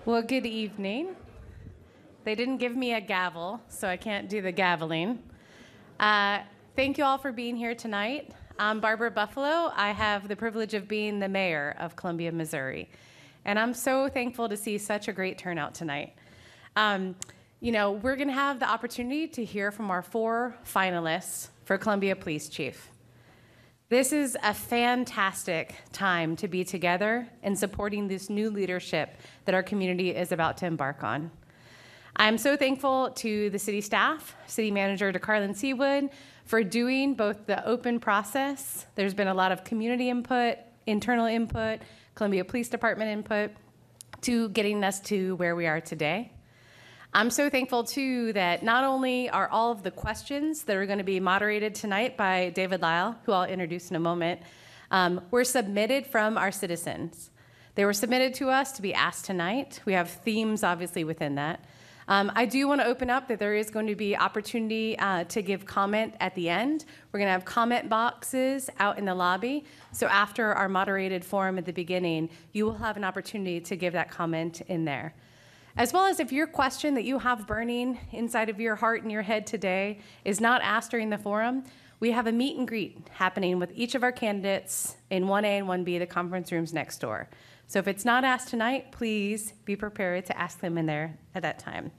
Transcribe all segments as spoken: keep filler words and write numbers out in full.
Well, good evening. They didn't give me a gavel, so I can't do the gaveling. Uh, thank you all for being here tonight. I'm Barbara Buffalo. I have the privilege of being the mayor of Columbia, Missouri. And I'm so thankful to see such a great turnout tonight. Um, you know, we're going to have the opportunity to hear from our four finalists for Columbia Police Chief. This is a fantastic time to be together and supporting this new leadership that our community is about to embark on. I'm so thankful to the city staff, City Manager DeCarlin Seawood, for doing both the open process. There's been a lot of community input, internal input, Columbia Police Department input, to getting us to where we are today. I'm so thankful, too, that not only are all of the questions that are going to be moderated tonight by David Lyle, who I'll introduce in a moment, um, were submitted from our citizens. They were submitted to us to be asked tonight. We have themes, obviously, within that. Um, I do want to open up that there is going to be opportunity uh, to give comment at the end. We're going to have comment boxes out in the lobby. So after our moderated forum at the beginning, you will have an opportunity to give that comment in there. As well as if your question that you have burning inside of your heart and your head today is not asked during the forum, we have a meet and greet happening with each of our candidates in one A and one B, the conference rooms next door. So if it's not asked tonight, please be prepared to ask them in there at that time.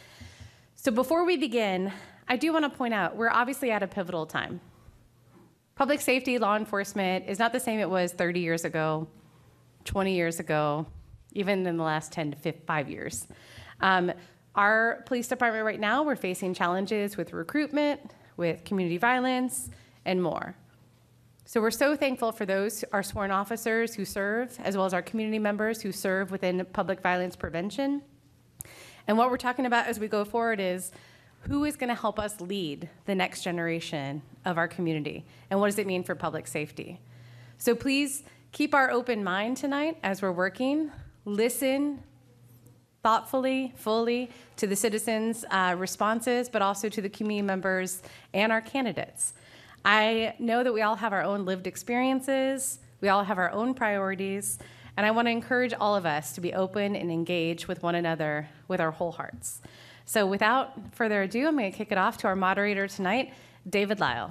So before we begin, I do want to point out we're obviously at a pivotal time. Public safety, law enforcement is not the same it was thirty years ago, twenty years ago, even in the last ten to five years. Um, our police department right now, we're facing challenges with recruitment, with community violence, and more. So we're so thankful for those, our sworn officers who serve, as well as our community members who serve within public violence prevention. And what we're talking about as we go forward is who is going to help us lead the next generation of our community, and what does it mean for public safety? So please keep our open mind tonight as we're working. Listen thoughtfully, fully to the citizens' uh, responses, but also to the community members and our candidates. I know that we all have our own lived experiences, we all have our own priorities, and I want to encourage all of us to be open and engage with one another with our whole hearts. So without further ado, I'm going to kick it off to our moderator tonight, David Lyle.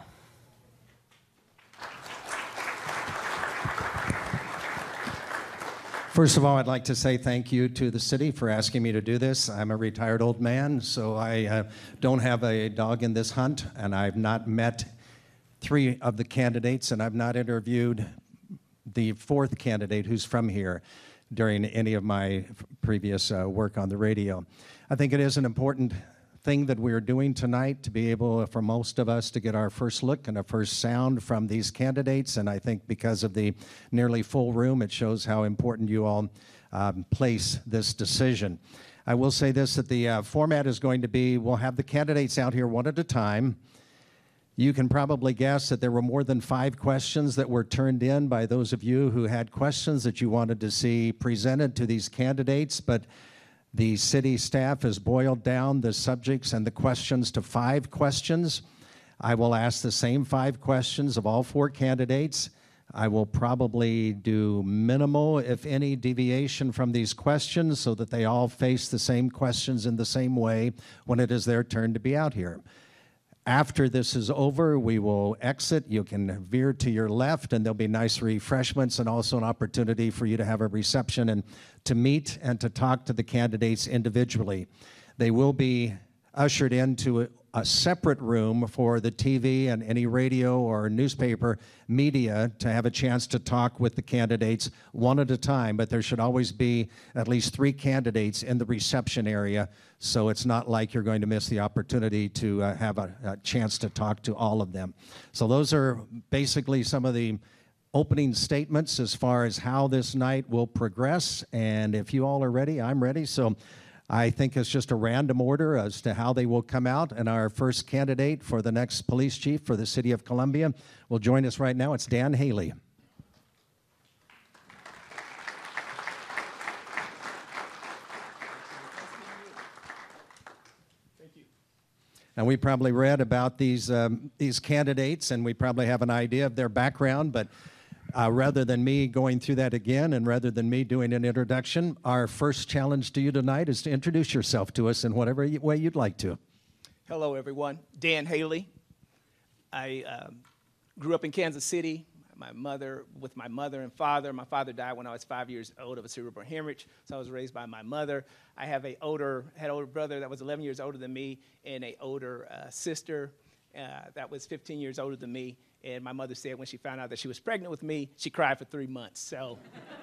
First of all, I'd like to say thank you to the city for asking me to do this. I'm a retired old man, so I uh, don't have a dog in this hunt, and I've not met three of the candidates, and I've not interviewed the fourth candidate who's from here during any of my previous uh, work on the radio. I think it is an important thing that we're doing tonight to be able, for most of us, to get our first look and a first sound from these candidates, and I think because of the nearly full room, it shows how important you all um, place this decision. I will say this, that the uh, format is going to be, we'll have the candidates out here one at a time. You can probably guess that there were more than five questions that were turned in by those of you who had questions that you wanted to see presented to these candidates, but the city staff has boiled down the subjects and the questions to five questions. I will ask the same five questions of all four candidates. I will probably do minimal, if any, deviation from these questions so that they all face the same questions in the same way when it is their turn to be out here. After this is over, we will exit. You can veer to your left, and there'll be nice refreshments and also an opportunity for you to have a reception and to meet and to talk to the candidates individually. They will be ushered into a, a separate room for the T V and any radio or newspaper media to have a chance to talk with the candidates one at a time, but there should always be at least three candidates in the reception area, so it's not like you're going to miss the opportunity to uh, have a, a chance to talk to all of them. So those are basically some of the opening statements as far as how this night will progress, and if you all are ready, I'm ready. So I think it's just a random order as to how they will come out, and our first candidate for the next police chief for the city of Columbia will join us right now. It's Dan Haley. Thank you. And we probably read about these, um, these candidates, and we probably have an idea of their background, but Uh, rather than me going through that again and rather than me doing an introduction, our first challenge to you tonight is to introduce yourself to us in whatever y- way you'd like to. Hello, everyone. Dan Haley. I um, grew up in Kansas City. My mother, with my mother and father. My father died when I was five years old of a cerebral hemorrhage, so I was raised by my mother. I have a older, had an older brother that was eleven years older than me, and a older uh, sister uh, that was fifteen years older than me. And my mother said when she found out that she was pregnant with me, she cried for three months. So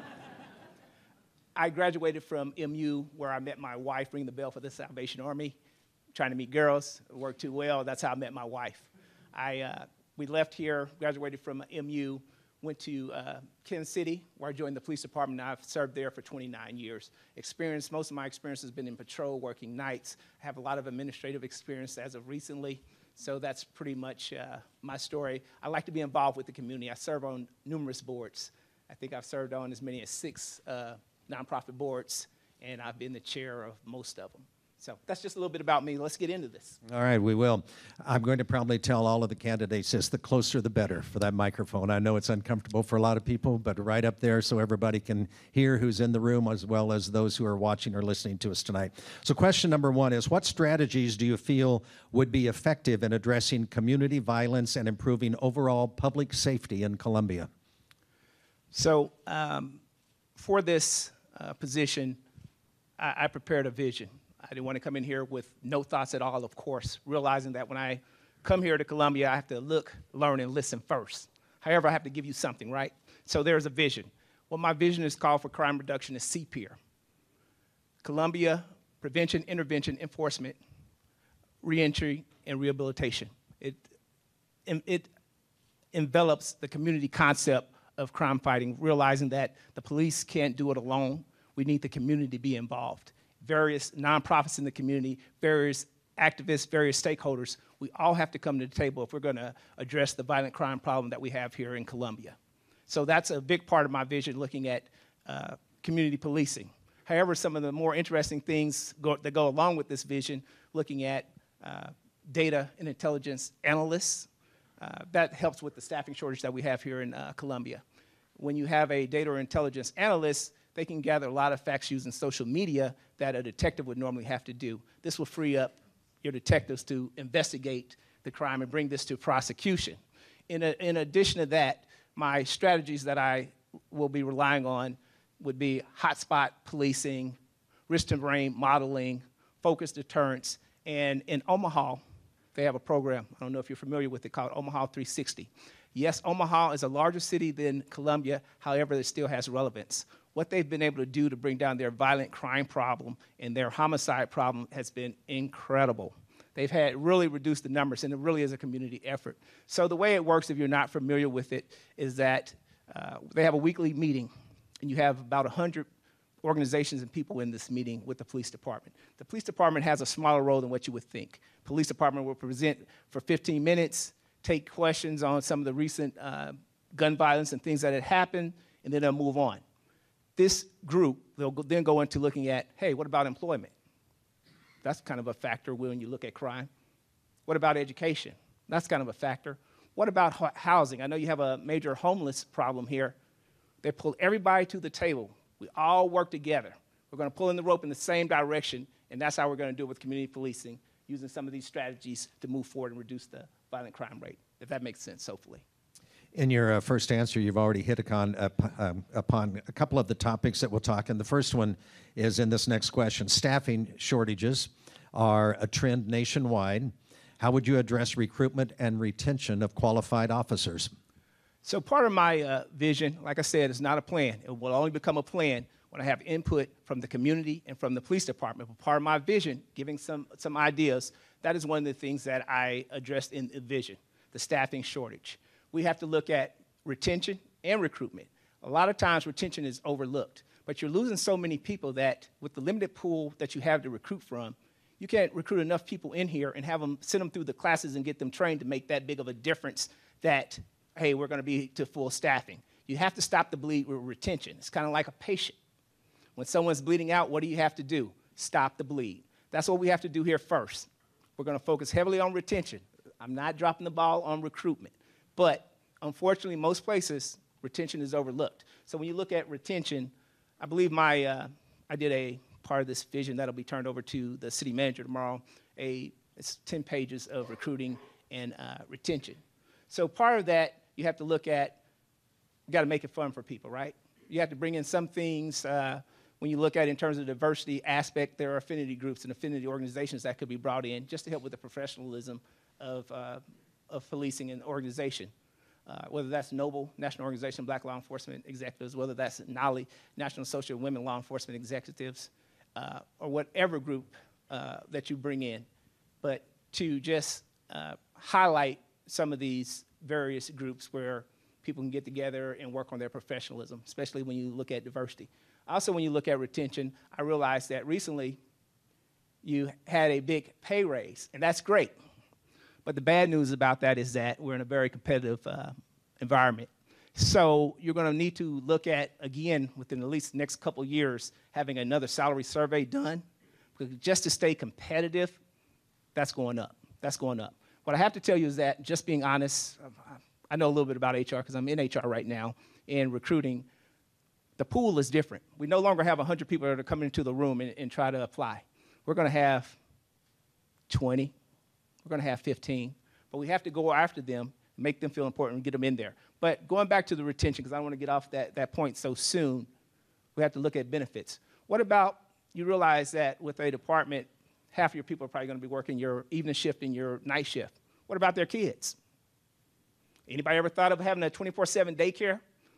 I graduated from M U, where I met my wife, ring the bell for the Salvation Army, trying to meet girls. It worked too well. That's how I met my wife. I, uh, we left here, graduated from M U, went to uh, Kansas City, where I joined the police department. I've served there for twenty-nine years. Experience, most of my experience has been in patrol, working nights. I have a lot of administrative experience as of recently. So that's pretty much uh, my story. I like to be involved with the community. I serve on numerous boards. I think I've served on as many as six uh, nonprofit boards, and I've been the chair of most of them. So that's just a little bit about me. Let's get into this. All right, we will. I'm going to probably tell all of the candidates this, the closer the better for that microphone. I know it's uncomfortable for a lot of people, but right up there so everybody can hear who's in the room as well as those who are watching or listening to us tonight. So question number one is, what strategies do you feel would be effective in addressing community violence and improving overall public safety in Columbia? So um, for this uh, position, I, I prepared a vision. I didn't want to come in here with no thoughts at all, of course, realizing that when I come here to Columbia, I have to look, learn, and listen first. However, I have to give you something, right? So there's a vision. What my vision is called for crime reduction is C P E R. Columbia Prevention, Intervention, Enforcement, Reentry, and Rehabilitation. It, it envelops the community concept of crime fighting, realizing that the police can't do it alone. We need the community to be involved. Various nonprofits in the community, various activists, various stakeholders, we all have to come to the table if we're going to address the violent crime problem that we have here in Columbia. So that's a big part of my vision, looking at uh, community policing. However, some of the more interesting things go, that go along with this vision, looking at uh, data and intelligence analysts, uh, that helps with the staffing shortage that we have here in uh, Columbia. When you have a data or intelligence analyst, they can gather a lot of facts using social media that a detective would normally have to do. This will free up your detectives to investigate the crime and bring this to prosecution. In, a, in addition to that, my strategies that I will be relying on would be hotspot policing, risk to brain modeling, focused deterrence, and in Omaha, they have a program, I don't know if you're familiar with it, called Omaha three sixty. Yes, Omaha is a larger city than Columbia, however, it still has relevance. What they've been able to do to bring down their violent crime problem and their homicide problem has been incredible. They've had really reduced the numbers, and it really is a community effort. So the way it works, if you're not familiar with it, is that uh, they have a weekly meeting, and you have about one hundred organizations and people in this meeting with the police department. The police department has a smaller role than what you would think. Police department will present for fifteen minutes, take questions on some of the recent uh, gun violence and things that had happened, and then they'll move on. This group, they'll go, then go into looking at, hey, what about employment? That's kind of a factor when you look at crime. What about education? That's kind of a factor. What about ho- housing? I know you have a major homeless problem here. They pull everybody to the table. We all work together. We're going to pull in the rope in the same direction, and that's how we're going to do it with community policing, using some of these strategies to move forward and reduce the violent crime rate, if that makes sense, hopefully. In your uh, first answer, you've already hit upon, uh, um, upon a couple of the topics that we'll talk, and the first one is in this next question. Staffing shortages are a trend nationwide. How would you address recruitment and retention of qualified officers? So part of my uh, vision, like I said, is not a plan. It will only become a plan when I have input from the community and from the police department. But part of my vision, giving some, some ideas, that is one of the things that I addressed in the vision, the staffing shortage. We have to look at retention and recruitment. A lot of times retention is overlooked, but you're losing so many people that with the limited pool that you have to recruit from, you can't recruit enough people in here and have them, send them through the classes and get them trained to make that big of a difference that, hey, we're gonna be to full staffing. You have to stop the bleed with retention. It's kind of like a patient. When someone's bleeding out, what do you have to do? Stop the bleed. That's what we have to do here first. We're gonna focus heavily on retention. I'm not dropping the ball on recruitment. But unfortunately, most places, retention is overlooked. So when you look at retention, I believe my, uh, I did a part of this vision that'll be turned over to the city manager tomorrow. A, it's ten pages of recruiting and uh, retention. So part of that, you have to look at, you got to make it fun for people, right? You have to bring in some things. Uh, when you look at it in terms of the diversity aspect, there are affinity groups and affinity organizations that could be brought in just to help with the professionalism of, uh, of policing and organization. Uh, whether that's NOBLE, National Organization of Black Law Enforcement Executives, whether that's NALI, National Association of Women Law Enforcement Executives, uh, or whatever group uh, that you bring in. But to just uh, highlight some of these various groups where people can get together and work on their professionalism, especially when you look at diversity. Also, when you look at retention, I realized that recently you had a big pay raise, and that's great. But the bad news about that is that we're in a very competitive uh, environment. So you're going to need to look at, again, within at least the next couple years, having another salary survey done. Because just to stay competitive, that's going up. That's going up. What I have to tell you is that, just being honest, I know a little bit about H R because I'm in H R right now, and recruiting. The pool is different. We no longer have one hundred people that are coming into the room and, and try to apply. We're going to have twenty. We're going to have fifteen. But we have to go after them, make them feel important, and get them in there. But going back to the retention, because I don't want to get off that, that point so soon, we have to look at benefits. What about, you realize that with a department, half of your people are probably going to be working your evening shift and your night shift. What about their kids? Anybody ever thought of having a twenty-four seven daycare?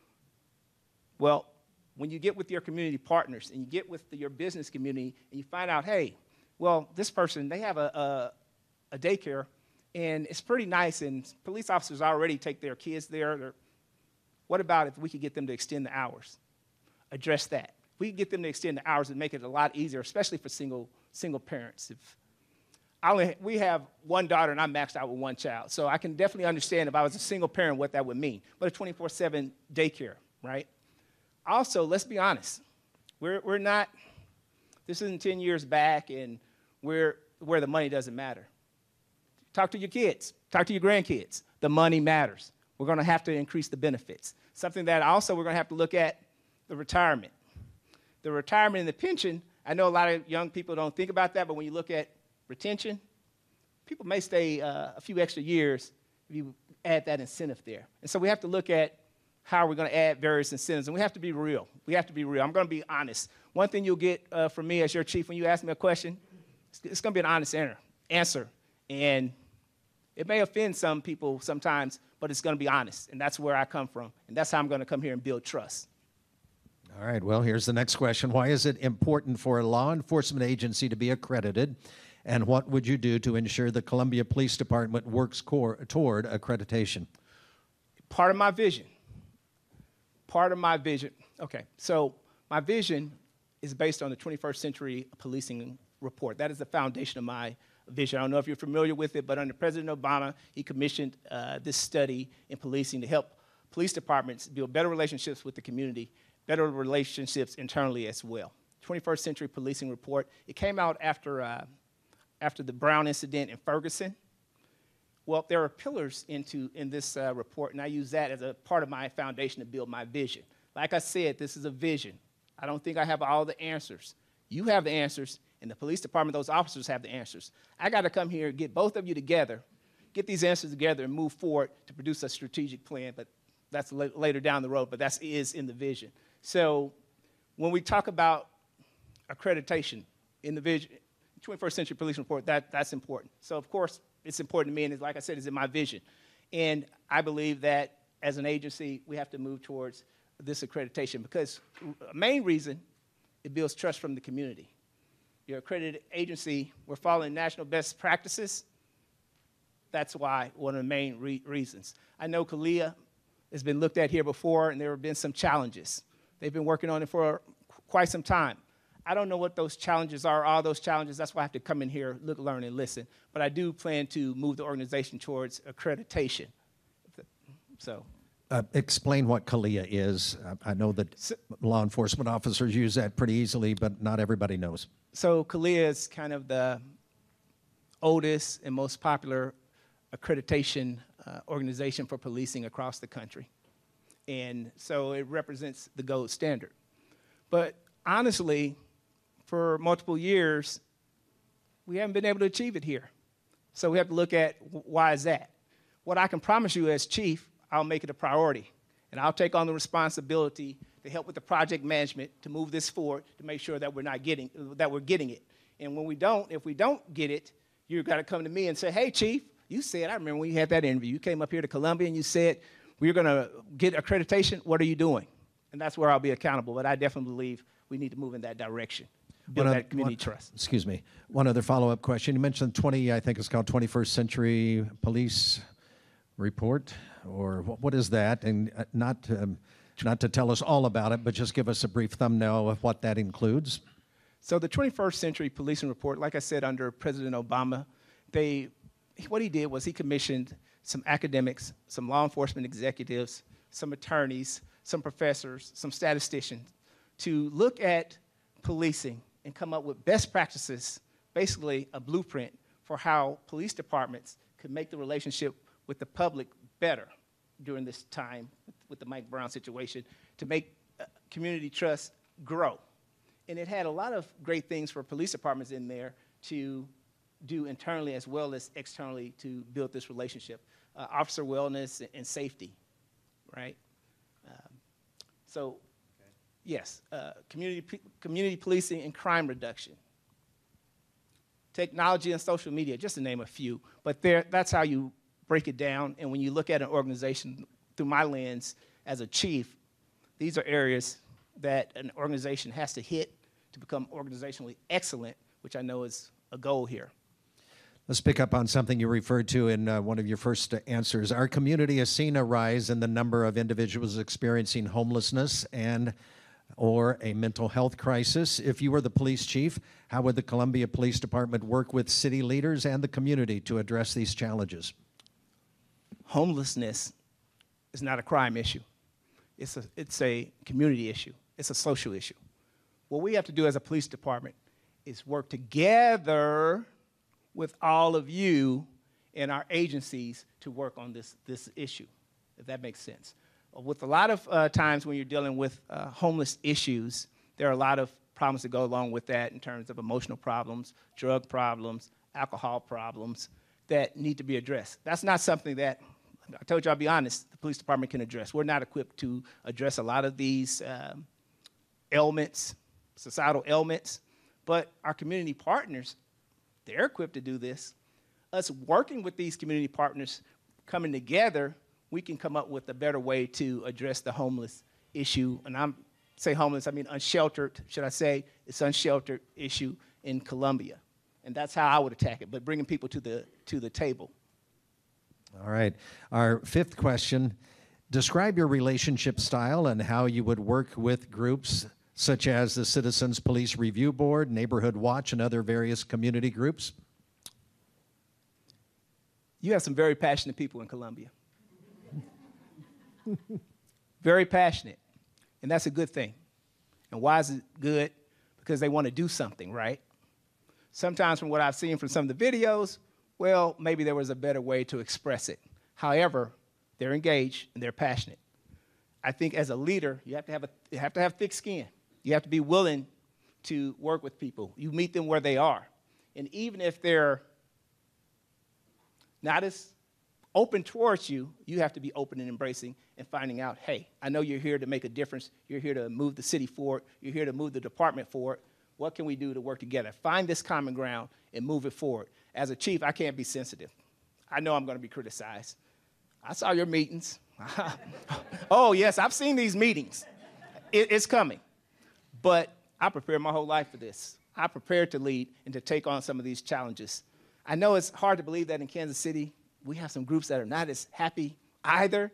Well, when you get with your community partners and you get with the, your business community and you find out, hey, well, this person, they have a, a, a daycare, and it's pretty nice, and police officers already take their kids there. They're, what about if we could get them to extend the hours? Address that. If we could get them to extend the hours and make it a lot easier, especially for single, single parents. If I only, we have one daughter, and I'm maxed out with one child, so I can definitely understand if I was a single parent what that would mean. But a twenty-four seven daycare, right? Also, let's be honest. We're, we're not, this isn't ten years back, and we're where the money doesn't matter. Talk to your kids. Talk to your grandkids. The money matters. We're going to have to increase the benefits. Something that also we're going to have to look at, the retirement. The retirement and the pension, I know a lot of young people don't think about that, but when you look at retention, people may stay uh, a few extra years if you add that incentive there. And so we have to look at how we're going to add various incentives, and we have to be real. We have to be real. I'm going to be honest. One thing you'll get uh, from me as your chief when you ask me a question, it's, it's going to be an honest answer. And it may offend some people sometimes, but it's going to be honest, and that's where I come from, and that's how I'm going to come here and build trust. All right, well, here's the next question. Why is it important for a law enforcement agency to be accredited, and what would you do to ensure the Columbia Police Department works core, toward accreditation? Part of my vision. Part of my vision, okay, so my vision is based on the twenty-first century policing report. That is the foundation of my vision. I don't know if you're familiar with it, but under President Obama, he commissioned uh, this study in policing to help police departments build better relationships with the community, better relationships internally as well. twenty-first century policing report. It came out after, uh, after the Brown incident in Ferguson. Well, there are pillars into, in this uh, report, and I use that as a part of my foundation to build my vision. Like I said, this is a vision. I don't think I have all the answers. You have the answers, and the police department, those officers have the answers. I got to come here and get both of you together, get these answers together, and move forward to produce a strategic plan, but that's la- later down the road, but that is in the vision. So when we talk about accreditation in the vision, twenty-first century police report, that, that's important. So, of course, it's important to me, and it's, like I said, it's in my vision. And I believe that as an agency, we have to move towards this accreditation because a main reason, it builds trust from the community. You're an accredited agency, we're following national best practices. That's why, one of the main re- reasons. I know CALEA has been looked at here before, and there have been some challenges. They've been working on it for quite some time. I don't know what those challenges are, all those challenges. That's why I have to come in here, look, learn, and listen. But I do plan to move the organization towards accreditation. So, Uh, explain what CALEA is. I, I know that So- law enforcement officers use that pretty easily, but not everybody knows. so CALEA is kind of the oldest and most popular accreditation uh, organization for policing across the country. And so it represents the gold standard. But honestly, for multiple years, we haven't been able to achieve it here. So we have to look at why is that. What I can promise you as chief, I'll make it a priority. And I'll take on the responsibility to help with the project management to move this forward to make sure that we're not getting, that we're getting it. And when we don't, if we don't get it, you've got to come to me and say, hey, chief, you said, I remember when you had that interview, you came up here to Columbia and you said, we're going to get accreditation. What are you doing? And that's where I'll be accountable. But I definitely believe we need to move in that direction, build One that oth- community one- trust. Excuse me. One other follow-up question. You mentioned twenty, I think it's called twenty-first Century Police Report, or wh- what is that? And uh, not, um, not to tell us all about it, but just give us a brief thumbnail of what that includes. So the twenty-first Century Policing Report, like I said, under President Obama, they, what he did was he commissioned some academics, some law enforcement executives, some attorneys, some professors, some statisticians, to look at policing and come up with best practices, basically a blueprint for how police departments could make the relationship with the public better during this time with the Mike Brown situation, to make uh, community trust grow. And it had a lot of great things for police departments in there to do internally as well as externally to build this relationship. Uh, officer wellness and safety, right? Um, so, yes, uh, community, p- community policing and crime reduction. Technology and social media, just to name a few. But there, that's how you break it down. And when you look at an organization through my lens as a chief, these are areas that an organization has to hit to become organizationally excellent, which I know is a goal here. Let's pick up on something you referred to in uh, one of your first uh, answers. Our community has seen a rise in the number of individuals experiencing homelessness and or a mental health crisis. If you were the police chief, how would the Columbia Police Department work with city leaders and the community to address these challenges? Homelessness is not a crime issue. It's a, it's a community issue. It's a social issue. What we have to do as a police department is work together with all of you and our agencies to work on this, this issue, if that makes sense. With a lot of uh, times when you're dealing with uh, homeless issues, there are a lot of problems that go along with that in terms of emotional problems, drug problems, alcohol problems that need to be addressed. That's not something that, I told you I'll be honest, the police department can address. We're not equipped to address a lot of these um, ailments, societal ailments, but our community partners, they're equipped to do this. Us working with these community partners, coming together, we can come up with a better way to address the homeless issue. And I'm say homeless, I mean unsheltered, should I say, it's unsheltered issue in Columbia. And that's how I would attack it, but bringing people to the, to the table. All right. Our fifth question, describe your relationship style and how you would work with groups such as the Citizens Police Review Board, Neighborhood Watch, and other various community groups. You have some very passionate people in Columbia. Very passionate. And that's a good thing. And why is it good? Because they want to do something, right? Sometimes from what I've seen from some of the videos, well, maybe there was a better way to express it. However, they're engaged and they're passionate. I think as a leader, you have to have, a, you have to have thick skin. You have to be willing to work with people. You meet them where they are. And even if they're not as open towards you, you have to be open and embracing and finding out, hey, I know you're here to make a difference. You're here to move the city forward. You're here to move the department forward. What can we do to work together? Find this common ground and move it forward. As a chief, I can't be sensitive. I know I'm going to be criticized. I saw your meetings. Oh, yes, I've seen these meetings. It, it's coming. But I prepared my whole life for this. I prepared to lead and to take on some of these challenges. I know it's hard to believe that in Kansas City, we have some groups that are not as happy either.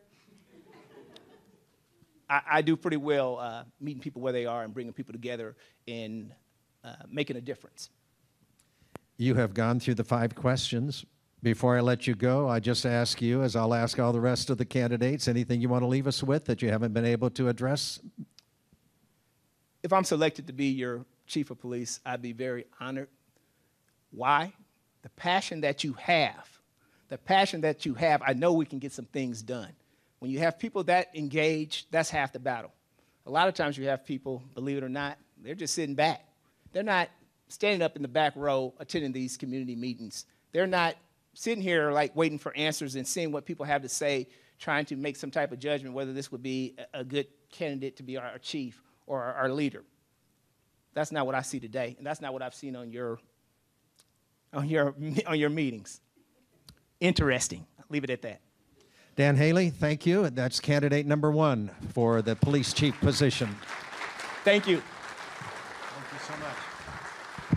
I, I do pretty well uh, meeting people where they are and bringing people together and uh, making a difference. You have gone through the five questions. Before I let you go, I just ask you, as I'll ask all the rest of the candidates, anything you want to leave us with that you haven't been able to address? If I'm selected to be your chief of police, I'd be very honored. Why? The passion that you have, the passion that you have, I know we can get some things done. When you have people that engage, that's half the battle. A lot of times you have people, believe it or not, they're just sitting back. They're not standing up in the back row attending these community meetings. They're not sitting here like waiting for answers and seeing what people have to say, trying to make some type of judgment whether this would be a good candidate to be our chief or our leader. That's not what I see today, and that's not what I've seen on your on your on your meetings. Interesting. I'll leave it at that. Dan Haley, thank you. That's candidate number one for the police chief position. Thank you. Thank you so much.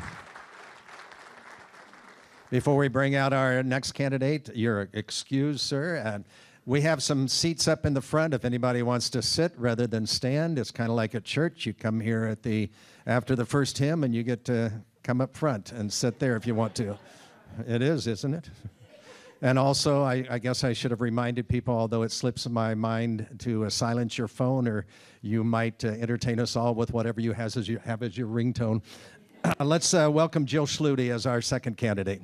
Before we bring out our next candidate, you're excused, sir. And we have some seats up in the front if anybody wants to sit rather than stand. It's kind of like a church. You come here at the after the first hymn, and you get to come up front and sit there if you want to. It is, isn't it? And also, I, I guess I should have reminded people, although it slips my mind, to uh, silence your phone, or you might uh, entertain us all with whatever you has as you have as your ringtone. Uh, let's uh, welcome Jill Schluty as our second candidate.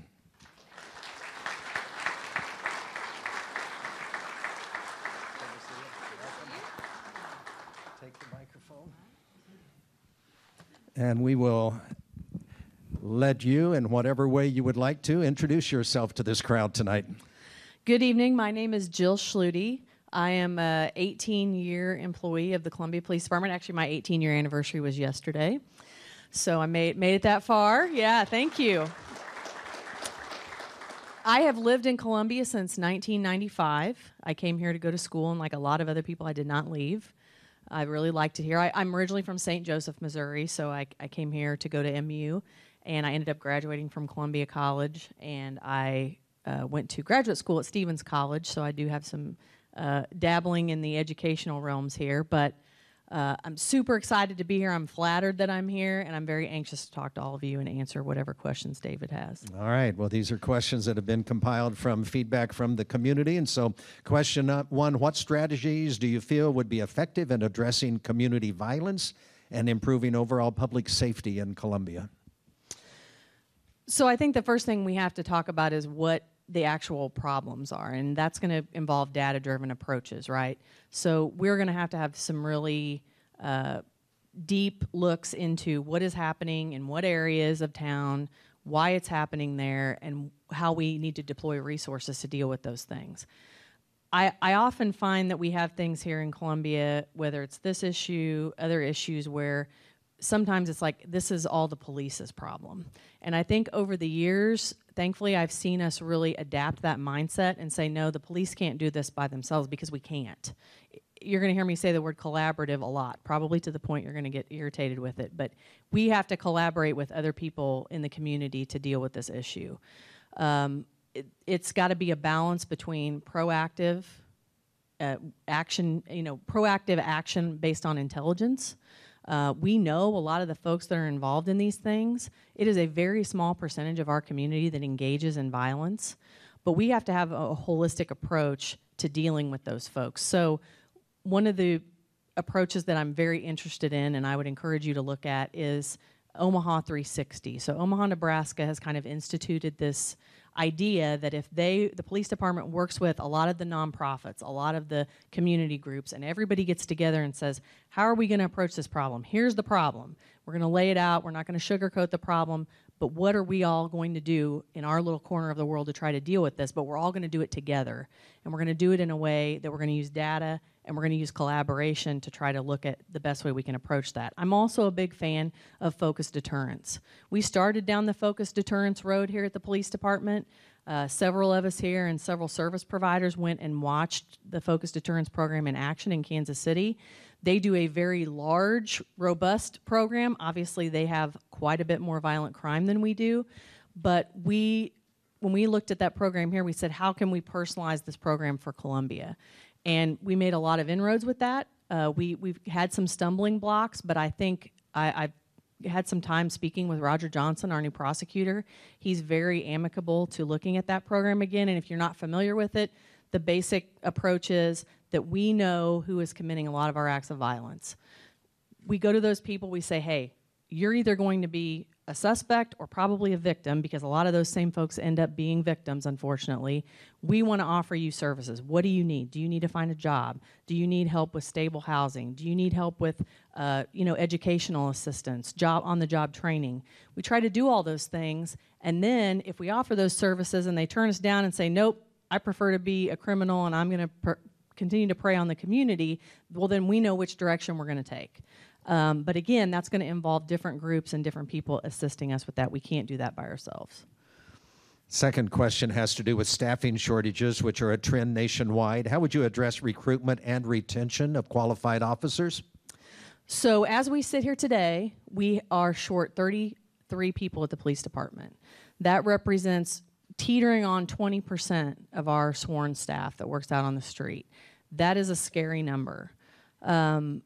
Take the microphone. And we will let you, in whatever way you would like to, introduce yourself to this crowd tonight. Good evening. My name is Jill Schluty. I am an eighteen-year employee of the Columbia Police Department. Actually, my eighteen-year anniversary was yesterday, so I made, made it that far. Yeah, thank you. I have lived in Columbia since nineteen ninety-five. I came here to go to school, and like a lot of other people, I did not leave. I really liked it here. I, I'm originally from Saint Joseph, Missouri, so I, I came here to go to M U. And I ended up graduating from Columbia College, and I uh, went to graduate school at Stevens College, so I do have some uh, dabbling in the educational realms here. But uh, I'm super excited to be here. I'm flattered that I'm here, and I'm very anxious to talk to all of you and answer whatever questions David has. All right. Well, these are questions that have been compiled from feedback from the community. And so question one, what strategies do you feel would be effective in addressing community violence and improving overall public safety in Columbia? So I think the first thing we have to talk about is what the actual problems are, and that's going to involve data-driven approaches, right? So we're going to have to have some really uh, deep looks into what is happening in what areas of town, why it's happening there, and how we need to deploy resources to deal with those things. I, I often find that we have things here in Columbia, whether it's this issue, other issues, where sometimes it's like, this is all the police's problem. And I think over the years, thankfully, I've seen us really adapt that mindset and say, no, the police can't do this by themselves, because we can't. You're going to hear me say the word collaborative a lot, probably to the point you're going to get irritated with it. But we have to collaborate with other people in the community to deal with this issue. Um, it, it's got to be a balance between proactive uh, action, you know, proactive action based on intelligence. Uh, we know a lot of the folks that are involved in these things. It is a very small percentage of our community that engages in violence, but we have to have a holistic approach to dealing with those folks. So one of the approaches that I'm very interested in, and I would encourage you to look at, is Omaha three sixty. So Omaha, Nebraska has kind of instituted this idea that if they, the police department works with a lot of the nonprofits, a lot of the community groups, and everybody gets together and says, how are we going to approach this problem? Here's the problem. We're going to lay it out. We're not going to sugarcoat the problem, but what are we all going to do in our little corner of the world to try to deal with this? But we're all going to do it together, and we're going to do it in a way that we're going to use data, and we're going to use collaboration to try to look at the best way we can approach that. I'm also a big fan of focused deterrence. We started down the focused deterrence road here at the police department. Uh, several of us here and several service providers went and watched the focused deterrence program in action in Kansas City. They do a very large, robust program. Obviously, they have quite a bit more violent crime than we do, but we, when we looked at that program here, we said, how can we personalize this program for Columbia? And we made a lot of inroads with that. Uh, we, we've had some stumbling blocks, but I think I, I've had some time speaking with Roger Johnson, our new prosecutor. He's very amicable to looking at that program again, and if you're not familiar with it, the basic approach is that we know who is committing a lot of our acts of violence. We go to those people, we say, hey, you're either going to be a suspect or probably a victim, because a lot of those same folks end up being victims, unfortunately. We want to offer you services. What do you need? Do you need to find a job? Do you need help with stable housing? Do you need help with uh, you know, educational assistance, job on-the-job training? We try to do all those things, and then if we offer those services and they turn us down and say, nope, I prefer to be a criminal and I'm going to per- continue to prey on the community, well, then we know which direction we're going to take. Um, but again, that's going to involve different groups and different people assisting us with that. We can't do that by ourselves. Second question has to do with staffing shortages, which are a trend nationwide. How would you address recruitment and retention of qualified officers? So as we sit here today, we are short thirty-three people at the police department. That represents teetering on twenty percent of our sworn staff that works out on the street. That is a scary number. Um,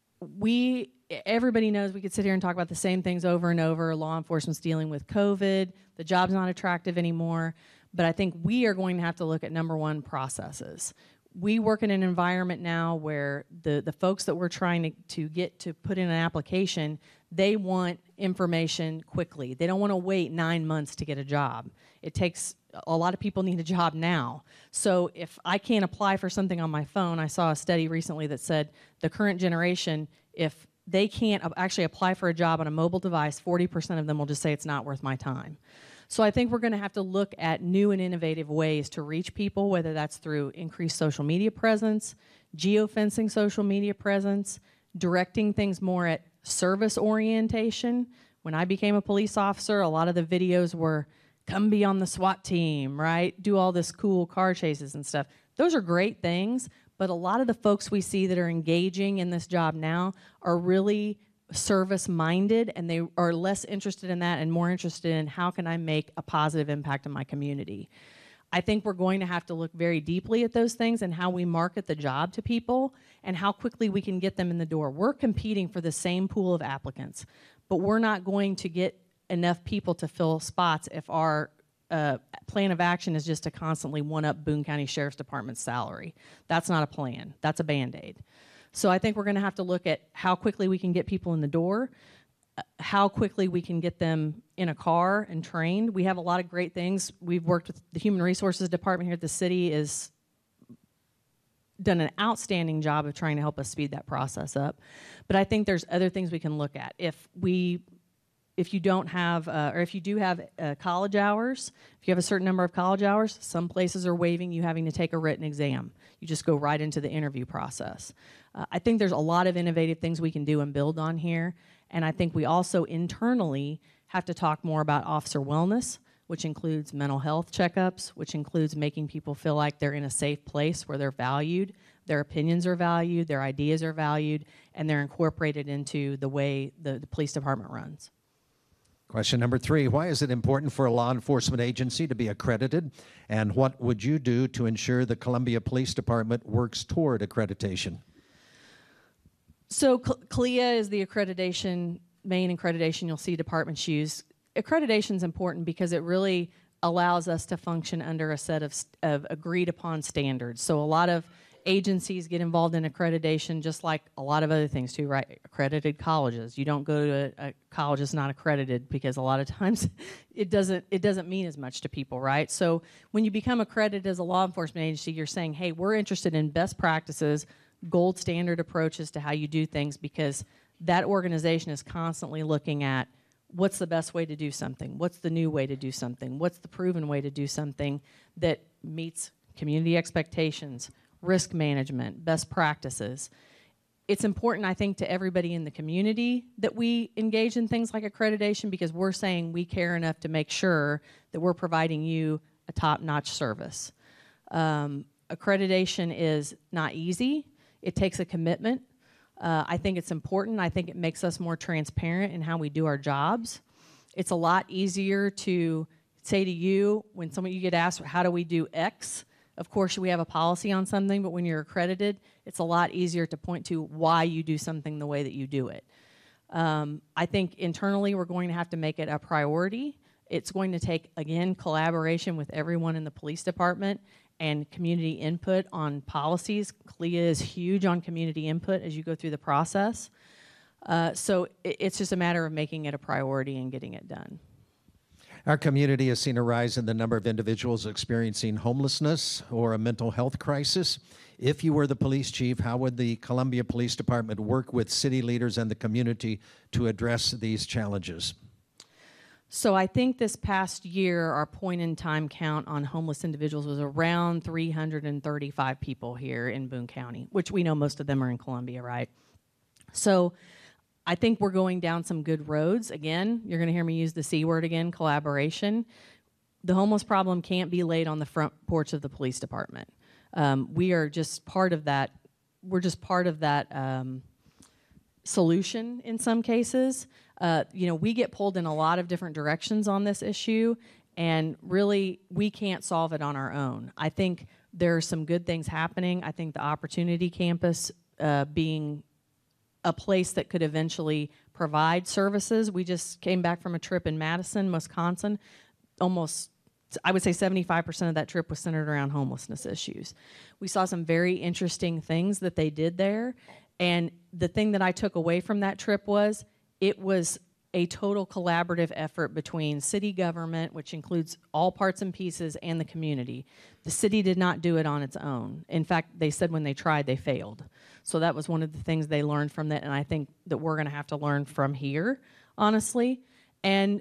we, everybody knows we could sit here and talk about the same things over and over. Law enforcement's dealing with COVID. The job's not attractive anymore. But I think we are going to have to look at, number one, processes. We work in an environment now where the, the folks that we're trying to, to get to put in an application, they want information quickly. They don't want to wait nine months to get a job. It takes, a lot of people need a job now. So if I can't apply for something on my phone, I saw a study recently that said the current generation, if they can't actually apply for a job on a mobile device, forty percent of them will just say it's not worth my time. So I think we're going to have to look at new and innovative ways to reach people, whether that's through increased social media presence, geofencing social media presence, directing things more at service orientation. When I became a police officer, a lot of the videos were, come be on the SWAT team, right? Do all this cool car chases and stuff. Those are great things, but a lot of the folks we see that are engaging in this job now are really service-minded, and they are less interested in that and more interested in how can I make a positive impact in my community. I think we're going to have to look very deeply at those things and how we market the job to people and how quickly we can get them in the door. We're competing for the same pool of applicants, but we're not going to get enough people to fill spots if our uh, plan of action is just to constantly one-up Boone County Sheriff's Department's salary. That's not a plan. That's a Band-Aid. So I think we're going to have to look at how quickly we can get people in the door, uh, how quickly we can get them in a car and trained. We have a lot of great things. We've worked with the Human Resources Department here at the city, is done an outstanding job of trying to help us speed that process up. But I think there's other things we can look at. If we If you don't have, uh, or if you do have uh, college hours, if you have a certain number of college hours, some places are waiving you having to take a written exam. You just go right into the interview process. Uh, I think there's a lot of innovative things we can do and build on here. And I think we also internally have to talk more about officer wellness, which includes mental health checkups, which includes making people feel like they're in a safe place where they're valued, their opinions are valued, their ideas are valued, and they're incorporated into the way the, the police department runs. Question number three, why is it important for a law enforcement agency to be accredited? And what would you do to ensure the Columbia Police Department works toward accreditation? So C L E A is the accreditation, main accreditation you'll see departments use. Accreditation is important because it really allows us to function under a set of, of agreed upon standards. So a lot of agencies get involved in accreditation just like a lot of other things too, right? Accredited colleges. You don't go to a, a college that's not accredited because a lot of times it doesn't it doesn't mean as much to people, right? So when you become accredited as a law enforcement agency, you're saying, hey, we're interested in best practices, gold standard approaches to how you do things, because that organization is constantly looking at what's the best way to do something, what's the new way to do something, what's the proven way to do something that meets community expectations, risk management, best practices. It's important, I think, to everybody in the community that we engage in things like accreditation, because we're saying we care enough to make sure that we're providing you a top-notch service. Um, accreditation is not easy. It takes a commitment. Uh, I think it's important. I think it makes us more transparent in how we do our jobs. It's a lot easier to say to you when someone you get asked, how do we do X? Of course, we have a policy on something, but when you're accredited, it's a lot easier to point to why you do something the way that you do it. Um, I think internally we're going to have to make it a priority. It's going to take, again, collaboration with everyone in the police department and community input on policies. C L E A is huge on community input as you go through the process. Uh, so it, it's just a matter of making it a priority and getting it done. Our community has seen a rise in the number of individuals experiencing homelessness or a mental health crisis. If you were the police chief, how would the Columbia Police Department work with city leaders and the community to address these challenges? So I think this past year, our point in time count on homeless individuals was around three hundred thirty-five people here in Boone County, which we know most of them are in Columbia, right? So I think we're going down some good roads. Again, you're going to hear me use the C word again, collaboration. The homeless problem can't be laid on the front porch of the police department. Um, we are just part of that. We're just part of that um, solution in some cases. Uh, you know, we get pulled in a lot of different directions on this issue, and really, we can't solve it on our own. I think there are some good things happening. I think the Opportunity Campus uh, being a place that could eventually provide services. We just came back from a trip in Madison, Wisconsin. Almost, I would say seventy-five percent of that trip was centered around homelessness issues. We saw some very interesting things that they did there, and the thing that I took away from that trip was it was a total collaborative effort between city government, which includes all parts and pieces, and the community. The city did not do it on its own. In fact, they said when they tried, they failed. So that was one of the things they learned from that, and I think that we're going to have to learn from here, honestly. And